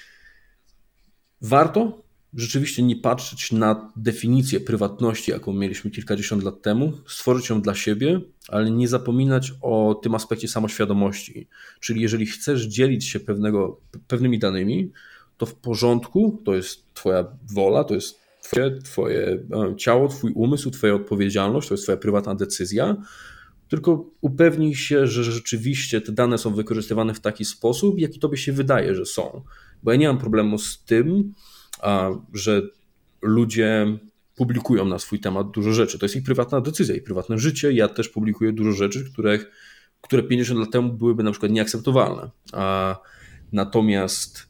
warto rzeczywiście nie patrzeć na definicję prywatności, jaką mieliśmy kilkadziesiąt lat temu, stworzyć ją dla siebie, ale nie zapominać o tym aspekcie samoświadomości. Czyli jeżeli chcesz dzielić się pewnego, pewnymi danymi, to w porządku, to jest twoja wola, to jest twoje, twoje ciało, twój umysł, twoja odpowiedzialność, to jest twoja prywatna decyzja, tylko upewnij się, że rzeczywiście te dane są wykorzystywane w taki sposób, jaki tobie się wydaje, że są. Bo ja nie mam problemu z tym, a, że ludzie publikują na swój temat dużo rzeczy. To jest ich prywatna decyzja, ich prywatne życie. Ja też publikuję dużo rzeczy, które, które pięćdziesiąt lat temu byłyby na przykład nieakceptowalne. A, natomiast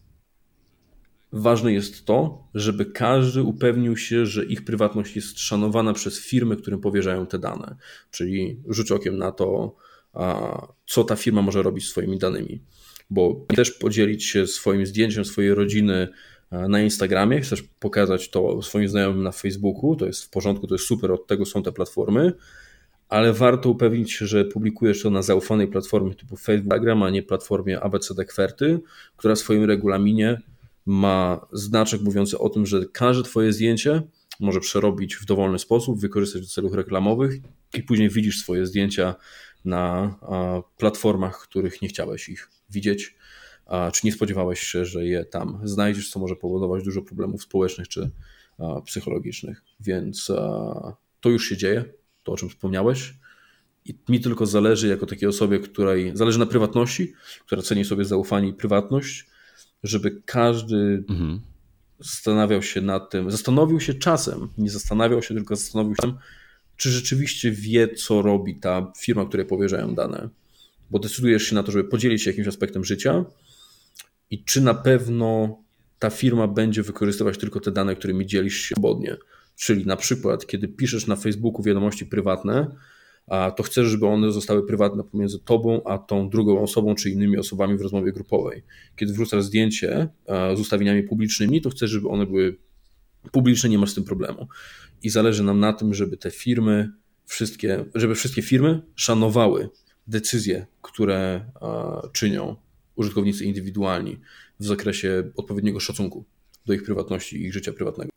ważne jest to, żeby każdy upewnił się, że ich prywatność jest szanowana przez firmy, którym powierzają te dane. Czyli rzuć okiem na to, a, co ta firma może robić z swoimi danymi. Bo też podzielić się swoim zdjęciem swojej rodziny na Instagramie, chcesz pokazać to swoim znajomym na Facebooku, to jest w porządku, to jest super, od tego są te platformy, ale warto upewnić się, że publikujesz to na zaufanej platformie typu Facebook, Instagram, a nie platformie A B C D Kwerty, która w swoim regulaminie ma znaczek mówiący o tym, że każde twoje zdjęcie może przerobić w dowolny sposób, wykorzystać do celów reklamowych i później widzisz swoje zdjęcia na platformach, których nie chciałeś ich widzieć, czy nie spodziewałeś się, że je tam znajdziesz, co może powodować dużo problemów społecznych czy psychologicznych. Więc to już się dzieje, to o czym wspomniałeś. I mi tylko zależy jako takiej osobie, której zależy na prywatności, która ceni sobie zaufanie i prywatność, żeby każdy mhm. zastanawiał się nad tym, zastanowił się czasem, nie zastanawiał się, tylko zastanowił się, czy rzeczywiście wie, co robi ta firma, której powierzają dane. Bo decydujesz się na to, żeby podzielić się jakimś aspektem życia i czy na pewno ta firma będzie wykorzystywać tylko te dane, którymi dzielisz się swobodnie. Czyli na przykład, kiedy piszesz na Facebooku wiadomości prywatne, to chcesz, żeby one zostały prywatne pomiędzy tobą a tą drugą osobą czy innymi osobami w rozmowie grupowej. Kiedy wrzucasz zdjęcie z ustawieniami publicznymi, to chcesz, żeby one były publiczne, nie masz z tym problemu. I zależy nam na tym, żeby te firmy, wszystkie, żeby wszystkie firmy szanowały decyzje, które czynią użytkownicy indywidualni w zakresie odpowiedniego szacunku do ich prywatności i ich życia prywatnego.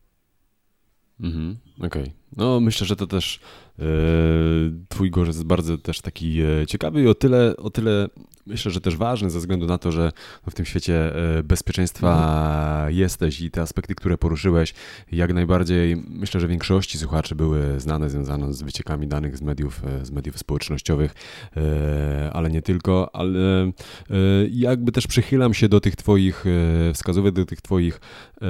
Mhm, okej. Okay. No myślę, że to też e, twój głos jest bardzo też taki e, ciekawy i o tyle, o tyle myślę, że też ważny ze względu na to, że w tym świecie e, bezpieczeństwa mhm. jesteś i te aspekty, które poruszyłeś, jak najbardziej myślę, że większości słuchaczy były znane, związane z wyciekami danych z mediów, e, z mediów społecznościowych, e, ale nie tylko, ale e, jakby też przychylam się do tych twoich e, wskazówek, do tych twoich e,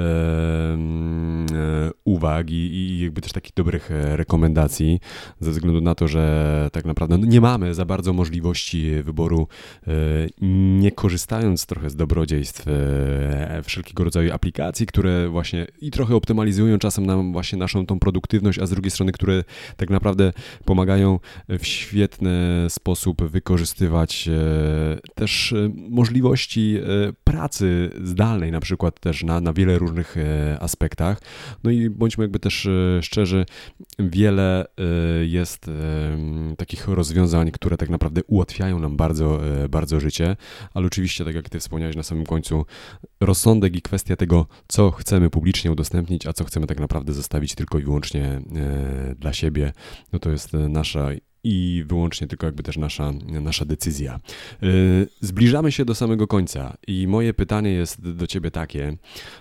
e, uwag i, i jakby też takich dobrych rekomendacji, ze względu na to, że tak naprawdę no nie mamy za bardzo możliwości wyboru, nie korzystając trochę z dobrodziejstw wszelkiego rodzaju aplikacji, które właśnie i trochę optymalizują czasem nam właśnie naszą tą produktywność, a z drugiej strony, które tak naprawdę pomagają w świetny sposób wykorzystywać też możliwości pracy zdalnej, na przykład też na, na wiele różnych aspektach. No i bądźmy jakby też szczerzy, wiele jest takich rozwiązań, które tak naprawdę ułatwiają nam bardzo, bardzo życie, ale oczywiście, tak jak ty wspomniałeś na samym końcu, rozsądek i kwestia tego, co chcemy publicznie udostępnić, a co chcemy tak naprawdę zostawić tylko i wyłącznie dla siebie, no to jest nasza i wyłącznie tylko jakby też nasza, nasza decyzja. Zbliżamy się do samego końca i moje pytanie jest do ciebie takie.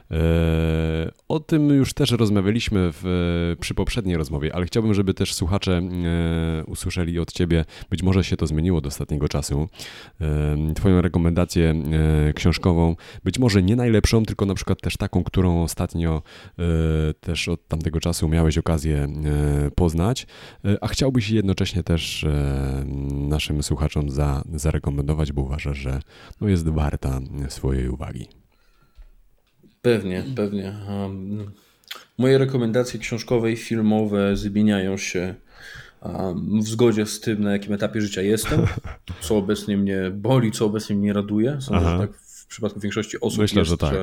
O tym już też rozmawialiśmy w, przy poprzedniej rozmowie, ale chciałbym, żeby też słuchacze usłyszeli od ciebie, być może się to zmieniło od ostatniego czasu, twoją rekomendację książkową, być może nie najlepszą, tylko na przykład też taką, którą ostatnio też od tamtego czasu miałeś okazję poznać, a chciałbyś jednocześnie też naszym słuchaczom za, zarekomendować, bo uważasz, że no jest warta swojej uwagi. Pewnie, pewnie. Um, moje rekomendacje książkowe i filmowe zmieniają się w zgodzie z tym, na jakim etapie życia jestem, co obecnie mnie boli, co obecnie mnie raduje. Sądzę, że tak w przypadku większości osób Myślę, jest, że tak. Że,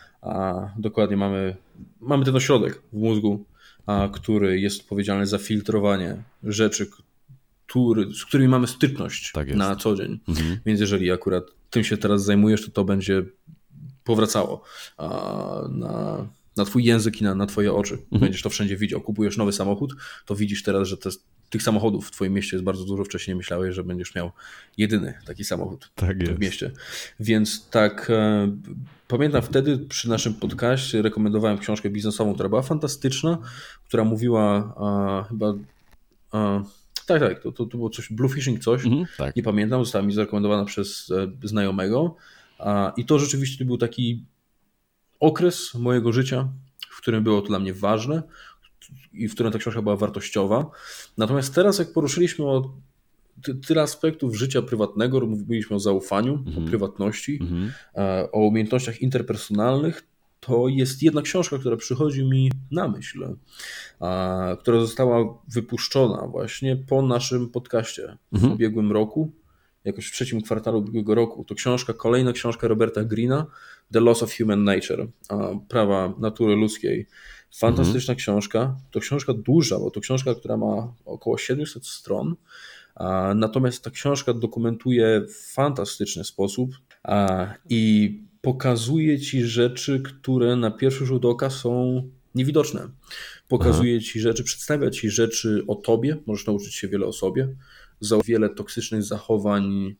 a, dokładnie mamy, mamy ten ośrodek w mózgu, a, który jest odpowiedzialny za filtrowanie rzeczy, który, z którymi mamy styczność Tak na co dzień. Mhm. Więc jeżeli akurat tym się teraz zajmujesz, to to będzie powracało a, na, na twój język i na, na twoje oczy. Mhm. Będziesz to wszędzie widział. Kupujesz nowy samochód, to widzisz teraz, że te, tych samochodów w twoim mieście jest bardzo dużo. Wcześniej myślałeś, że będziesz miał jedyny taki samochód Tak jest. w mieście. Więc tak, e, pamiętam wtedy przy naszym podcaście rekomendowałem książkę biznesową, która była fantastyczna, która mówiła a, chyba... A, tak, tak, to, to, to było coś, Bluefishing coś, Mhm, tak. nie pamiętam, została mi zarekomendowana przez e, znajomego a, i to rzeczywiście był taki okres mojego życia, w którym było to dla mnie ważne i w którym ta książka była wartościowa. Natomiast teraz, jak poruszyliśmy o ty, tyle aspektów życia prywatnego, mówiliśmy o zaufaniu, Mhm. o prywatności, Mhm. e, o umiejętnościach interpersonalnych, to jest jedna książka, która przychodzi mi na myśl, a, która została wypuszczona właśnie po naszym podcaście Mhm. w ubiegłym roku, jakoś w trzecim kwartale ubiegłego roku. To książka, kolejna książka Roberta Greena, The Loss of Human Nature, a, prawa natury ludzkiej. Fantastyczna mhm. książka. To książka duża, bo to książka, która ma około siedemset stron, a, natomiast ta książka dokumentuje w fantastyczny sposób a, i pokazuje ci rzeczy, które na pierwszy rzut oka są niewidoczne. Pokazuje Aha. ci rzeczy, przedstawia ci rzeczy o tobie, możesz nauczyć się wiele o sobie, za wiele toksycznych zachowań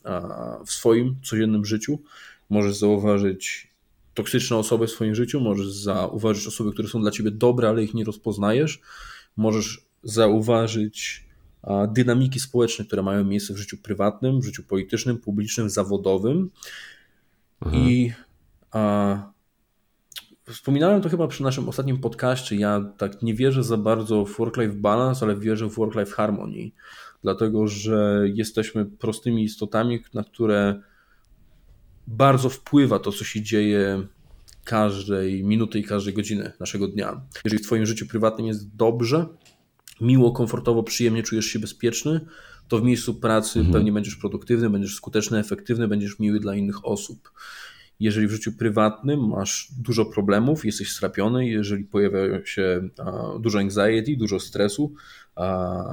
w swoim codziennym życiu. Możesz zauważyć toksyczne osoby w swoim życiu, możesz zauważyć osoby, które są dla ciebie dobre, ale ich nie rozpoznajesz. Możesz zauważyć dynamiki społeczne, które mają miejsce w życiu prywatnym, w życiu politycznym, publicznym, zawodowym. Aha. I a, wspominałem to chyba przy naszym ostatnim podcaście. Ja tak nie wierzę za bardzo w work-life balance, ale wierzę w work-life harmony. Dlatego, że jesteśmy prostymi istotami, na które bardzo wpływa to, co się dzieje każdej minuty i każdej godziny naszego dnia. Jeżeli w twoim życiu prywatnym jest dobrze, miło, komfortowo, przyjemnie, czujesz się bezpieczny, to w miejscu pracy mhm. pewnie będziesz produktywny, będziesz skuteczny, efektywny, będziesz miły dla innych osób. Jeżeli w życiu prywatnym masz dużo problemów, jesteś strapiony, jeżeli pojawia się a, dużo anxiety, dużo stresu, a,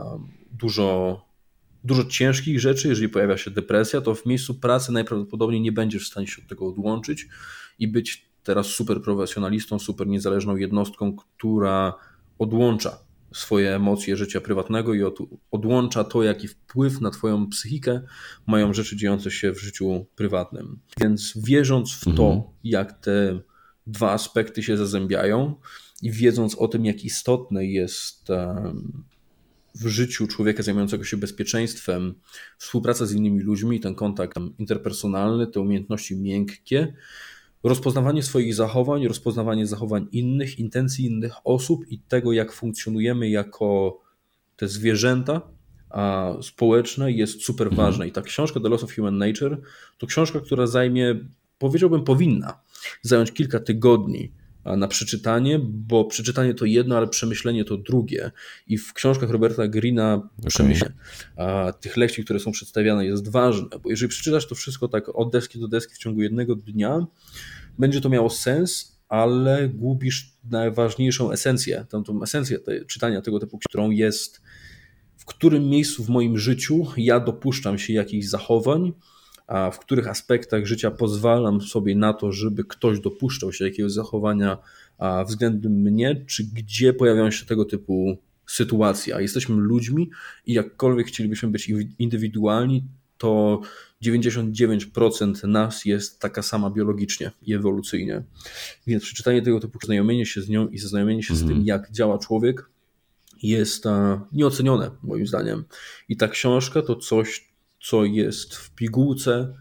dużo, dużo ciężkich rzeczy, jeżeli pojawia się depresja, to w miejscu pracy najprawdopodobniej nie będziesz w stanie się od tego odłączyć i być teraz super profesjonalistą, super niezależną jednostką, która odłącza swoje emocje życia prywatnego i od, odłącza to, jaki wpływ na twoją psychikę mają rzeczy dziejące się w życiu prywatnym. Więc wierząc w to, mhm. jak te dwa aspekty się zazębiają i wiedząc o tym, jak istotne jest um, w życiu człowieka zajmującego się bezpieczeństwem współpraca z innymi ludźmi, ten kontakt interpersonalny, te umiejętności miękkie, rozpoznawanie swoich zachowań, rozpoznawanie zachowań innych, intencji innych osób i tego, jak funkcjonujemy jako te zwierzęta a, społeczne jest super mhm. ważne. I ta książka The Loss of Human Nature to książka, która zajmie, powiedziałbym, powinna zająć kilka tygodni na przeczytanie, bo przeczytanie to jedno, ale przemyślenie to drugie. I w książkach Roberta Greena okay. przemyślenie a, tych lekcji, które są przedstawiane, jest ważne, bo jeżeli przeczytasz to wszystko tak od deski do deski w ciągu jednego dnia, będzie to miało sens, ale gubisz najważniejszą esencję, tą, tą esencję te, czytania tego typu, którą jest w którym miejscu w moim życiu ja dopuszczam się jakichś zachowań, a w których aspektach życia pozwalam sobie na to, żeby ktoś dopuszczał się jakiegoś zachowania względem mnie, czy gdzie pojawiają się tego typu sytuacje. A jesteśmy ludźmi i jakkolwiek chcielibyśmy być indywidualni, to dziewięćdziesiąt dziewięć procent nas jest taka sama biologicznie i ewolucyjnie. Więc przeczytanie tego typu, zaznajomienie się z nią i zaznajomienie się mm. z tym, jak działa człowiek, jest nieocenione moim zdaniem. I ta książka to coś, co jest w pigułce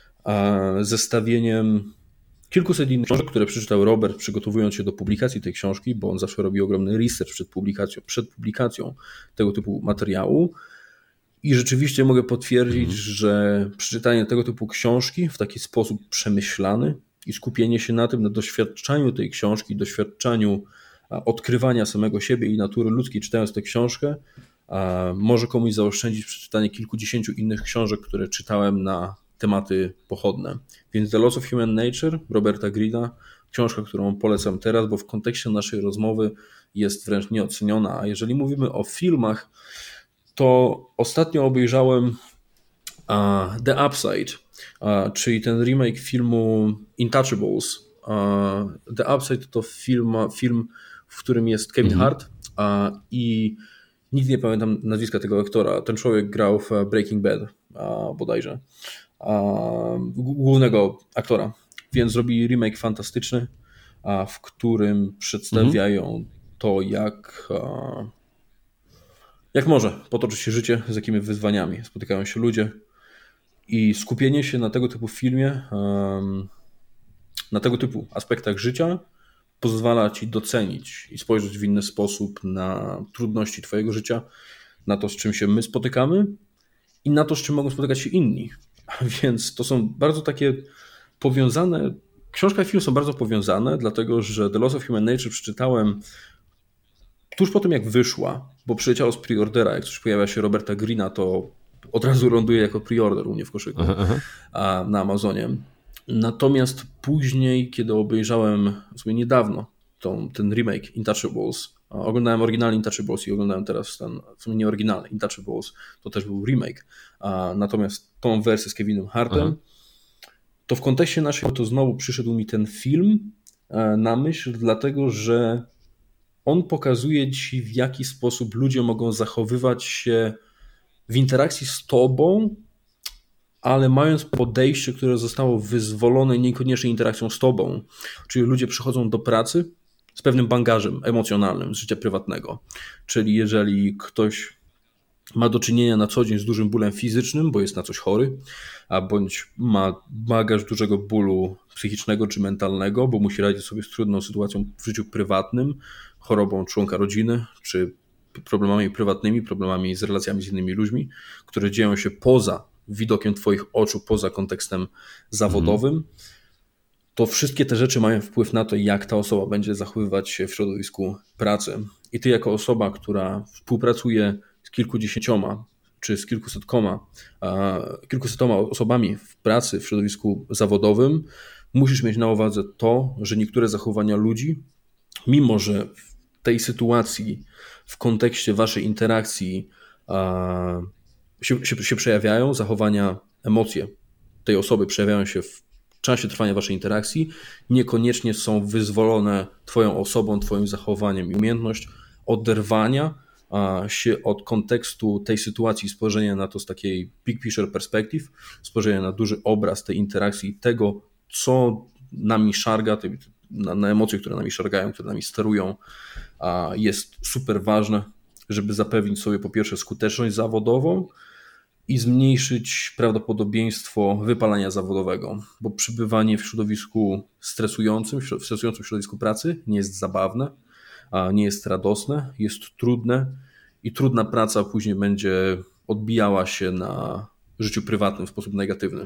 zestawieniem kilkuset innych książek, które przeczytał Robert, przygotowując się do publikacji tej książki, bo on zawsze robi ogromny research przed publikacją, przed publikacją tego typu materiału. I rzeczywiście mogę potwierdzić, mm. że przeczytanie tego typu książki w taki sposób przemyślany i skupienie się na tym, na doświadczaniu tej książki, doświadczaniu odkrywania samego siebie i natury ludzkiej, czytając tę książkę, może komuś zaoszczędzić przeczytanie kilkudziesięciu innych książek, które czytałem na tematy pochodne. Więc The Laws of Human Nature Roberta Greena, książka, którą polecam teraz, bo w kontekście naszej rozmowy jest wręcz nieoceniona. A jeżeli mówimy o filmach, to ostatnio obejrzałem uh, The Upside, uh, czyli ten remake filmu Intouchables. Uh, The Upside to film, film, w którym jest Kevin mhm. Hart uh, i nigdy nie pamiętam nazwiska tego aktora. Ten człowiek grał w Breaking Bad uh, bodajże. Uh, głównego aktora. Więc zrobili remake fantastyczny, uh, w którym przedstawiają mhm. to, jak uh, jak może potoczyć się życie, z jakimi wyzwaniami spotykają się ludzie i skupienie się na tego typu filmie, um, na tego typu aspektach życia pozwala ci docenić i spojrzeć w inny sposób na trudności twojego życia, na to, z czym się my spotykamy i na to, z czym mogą spotykać się inni. Więc to są bardzo takie powiązane, książka i film są bardzo powiązane, dlatego że The Laws of Human Nature przeczytałem tuż po tym, jak wyszła, bo przyleciało z preordera, jak coś pojawia się Roberta Greena, to od razu ląduje jako preorder u mnie w koszyku a, na Amazonie. Natomiast później, kiedy obejrzałem sobie niedawno tą, ten remake Intouchables, oglądałem oryginalny Intouchables i oglądałem teraz ten, w sumie nie oryginalny Intouchables, to też był remake, a, natomiast tą wersję z Kevinem Hartem, Aha. to w kontekście naszego to znowu przyszedł mi ten film a, na myśl, dlatego że on pokazuje ci, w jaki sposób ludzie mogą zachowywać się w interakcji z tobą, ale mając podejście, które zostało wyzwolone niekoniecznie interakcją z tobą. Czyli ludzie przychodzą do pracy z pewnym bagażem emocjonalnym z życia prywatnego. Czyli jeżeli ktoś ma do czynienia na co dzień z dużym bólem fizycznym, bo jest na coś chory, a bądź ma bagaż dużego bólu psychicznego czy mentalnego, bo musi radzić sobie z trudną sytuacją w życiu prywatnym, chorobą członka rodziny, czy problemami prywatnymi, problemami z relacjami z innymi ludźmi, które dzieją się poza widokiem twoich oczu, poza kontekstem zawodowym, mm. to wszystkie te rzeczy mają wpływ na to, jak ta osoba będzie zachowywać się w środowisku pracy. I ty jako osoba, która współpracuje z kilkudziesięcioma czy z kilkusetkoma, kilkusetoma osobami w pracy, w środowisku zawodowym, musisz mieć na uwadze to, że niektóre zachowania ludzi, mimo że w tej sytuacji, w kontekście waszej interakcji się, się, się przejawiają, zachowania, emocje tej osoby przejawiają się w czasie trwania waszej interakcji, niekoniecznie są wyzwolone twoją osobą, twoim zachowaniem i umiejętność oderwania się od kontekstu tej sytuacji, spojrzenia na to z takiej big picture perspective, spojrzenia na duży obraz tej interakcji, tego, co nami szarga, na, na emocje, które nami szargają, które nami sterują, jest super ważne, żeby zapewnić sobie po pierwsze skuteczność zawodową i zmniejszyć prawdopodobieństwo wypalenia zawodowego, bo przebywanie w środowisku stresującym, w stresującym środowisku pracy nie jest zabawne, nie jest radosne, jest trudne i trudna praca później będzie odbijała się na życiu prywatnym w sposób negatywny.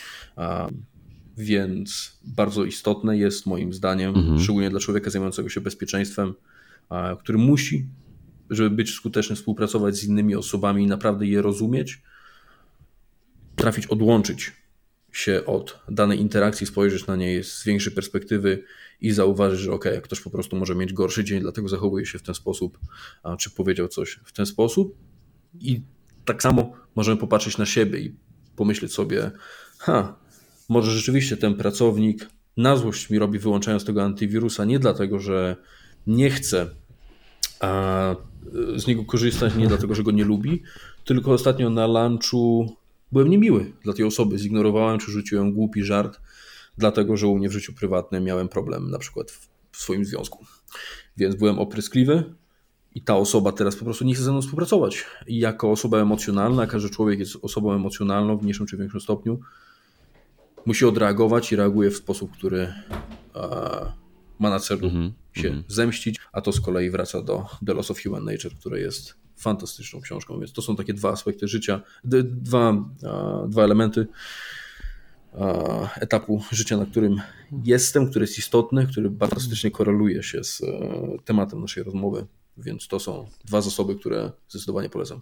Więc bardzo istotne jest moim zdaniem, mhm. szczególnie dla człowieka zajmującego się bezpieczeństwem, który musi, żeby być skuteczny, współpracować z innymi osobami i naprawdę je rozumieć, trafić odłączyć się od danej interakcji, spojrzeć na niej z większej perspektywy i zauważyć, że okej, ktoś po prostu może mieć gorszy dzień, dlatego zachowuje się w ten sposób, czy powiedział coś w ten sposób. I tak samo możemy popatrzeć na siebie i pomyśleć sobie, ha, może rzeczywiście ten pracownik na złość mi robi, wyłączając tego antywirusa, nie dlatego, że nie chce a, z niego korzystać, nie dlatego, że go nie lubi, tylko ostatnio na lunchu byłem niemiły dla tej osoby, zignorowałem czy rzuciłem głupi żart, dlatego, że u mnie w życiu prywatnym miałem problem na przykład w swoim związku. Więc byłem opryskliwy i ta osoba teraz po prostu nie chce ze mną współpracować. I jako osoba emocjonalna, każdy człowiek jest osobą emocjonalną w mniejszym czy większym stopniu, musi odreagować i reaguje w sposób, który a, ma na celu mm-hmm, się mm-hmm. zemścić, a to z kolei wraca do The Laws of Human Nature, które jest fantastyczną książką. Więc to są takie dwa aspekty życia, d- dwa, a, dwa elementy a, etapu życia, na którym jestem, który jest istotny, który fantastycznie koreluje się z a, tematem naszej rozmowy. Więc to są dwa zasoby, które zdecydowanie polecam.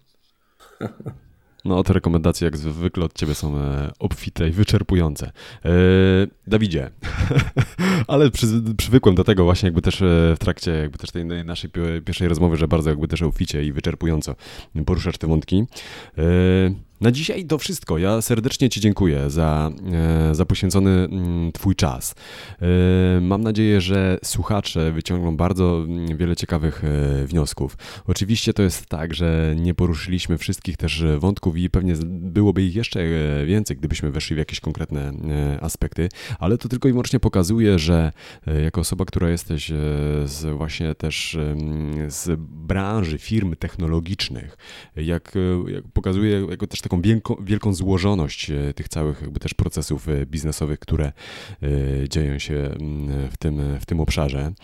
No, te rekomendacje jak zwykle od Ciebie są e, obfite i wyczerpujące. E, Dawidzie, ale przy, przywykłem do tego właśnie jakby też e, w trakcie jakby też tej naszej pierwszej rozmowy, że bardzo jakby też obficie i wyczerpująco poruszasz te wątki. E, Na dzisiaj to wszystko. Ja serdecznie Ci dziękuję za, za poświęcony Twój czas. Mam nadzieję, że słuchacze wyciągną bardzo wiele ciekawych wniosków. Oczywiście to jest tak, że nie poruszyliśmy wszystkich też wątków i pewnie byłoby ich jeszcze więcej, gdybyśmy weszli w jakieś konkretne aspekty, ale to tylko i wyłącznie pokazuje, że jako osoba, która jesteś z właśnie też z branży firm technologicznych, jak, jak pokazuje jako też taką wielką, wielką złożoność tych całych jakby też procesów biznesowych, które dzieją się w tym, w tym obszarze.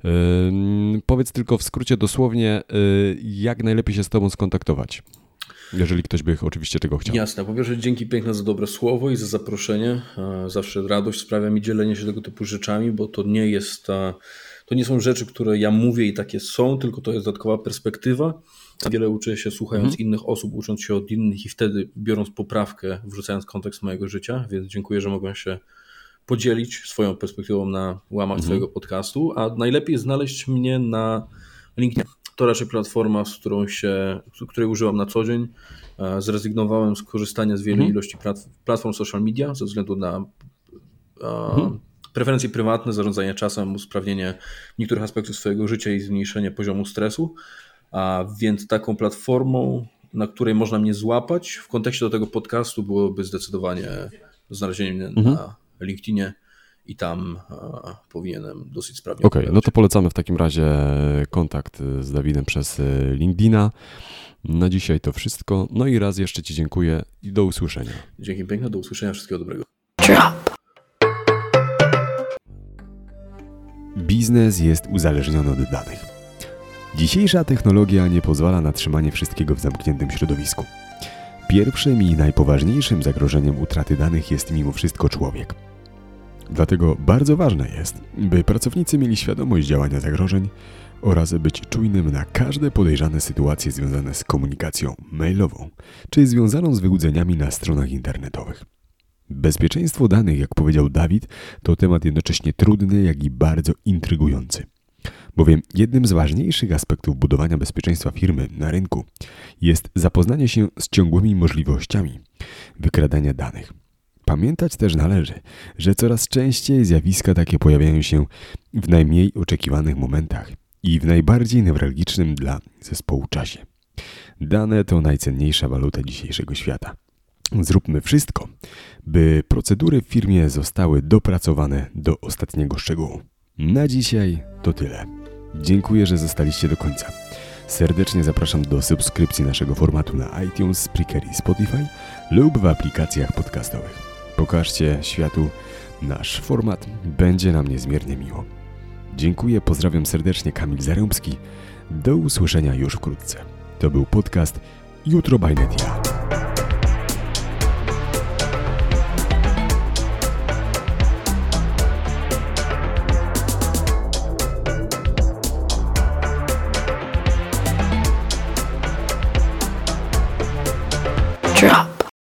Powiedz tylko w skrócie dosłownie, jak najlepiej się z Tobą skontaktować, jeżeli ktoś by oczywiście tego chciał. Jasne. Po pierwsze, dzięki piękne za dobre słowo i za zaproszenie. Zawsze radość sprawia mi dzielenie się tego typu rzeczami, bo to nie jest, to nie są rzeczy, które ja mówię i takie są, tylko to jest dodatkowa perspektywa. Wiele uczę się słuchając mhm. innych osób, ucząc się od innych i wtedy biorąc poprawkę, wrzucając kontekst mojego życia, więc dziękuję, że mogłem się podzielić swoją perspektywą na łamach mhm. swojego podcastu, a najlepiej znaleźć mnie na LinkedInie. To raczej platforma, z którą się, której używam na co dzień. Zrezygnowałem z korzystania z wielu mhm. ilości platform social media ze względu na mhm. preferencje prywatne, zarządzanie czasem, usprawnienie niektórych aspektów swojego życia i zmniejszenie poziomu stresu. A więc taką platformą, na której można mnie złapać w kontekście do tego podcastu byłoby zdecydowanie znalezienie mnie mhm. na LinkedInie i tam a, powinienem dosyć sprawnie Okej, okay, no to polecamy w takim razie kontakt z Dawidem przez LinkedIna. Na dzisiaj to wszystko. No i raz jeszcze Ci dziękuję i do usłyszenia. Dzięki piękne, do usłyszenia, wszystkiego dobrego. Drop. Biznes jest uzależniony od danych. Dzisiejsza technologia nie pozwala na trzymanie wszystkiego w zamkniętym środowisku. Pierwszym i najpoważniejszym zagrożeniem utraty danych jest mimo wszystko człowiek. Dlatego bardzo ważne jest, by pracownicy mieli świadomość działania zagrożeń oraz być czujnym na każde podejrzane sytuacje związane z komunikacją mailową czy związaną z wyłudzeniami na stronach internetowych. Bezpieczeństwo danych, jak powiedział Dawid, to temat jednocześnie trudny, jak i bardzo intrygujący. Bowiem jednym z ważniejszych aspektów budowania bezpieczeństwa firmy na rynku jest zapoznanie się z ciągłymi możliwościami wykradania danych. Pamiętać też należy, że coraz częściej zjawiska takie pojawiają się w najmniej oczekiwanych momentach i w najbardziej newralgicznym dla zespołu czasie. Dane to najcenniejsza waluta dzisiejszego świata. Zróbmy wszystko, by procedury w firmie zostały dopracowane do ostatniego szczegółu. Na dzisiaj to tyle. Dziękuję, że zostaliście do końca. Serdecznie zapraszam do subskrypcji naszego formatu na iTunes, Spreaker i Spotify lub w aplikacjach podcastowych. Pokażcie światu nasz format, będzie nam niezmiernie miło. Dziękuję, pozdrawiam serdecznie, Kamil Zarębski. Do usłyszenia już wkrótce. To był podcast Jutro by Netia.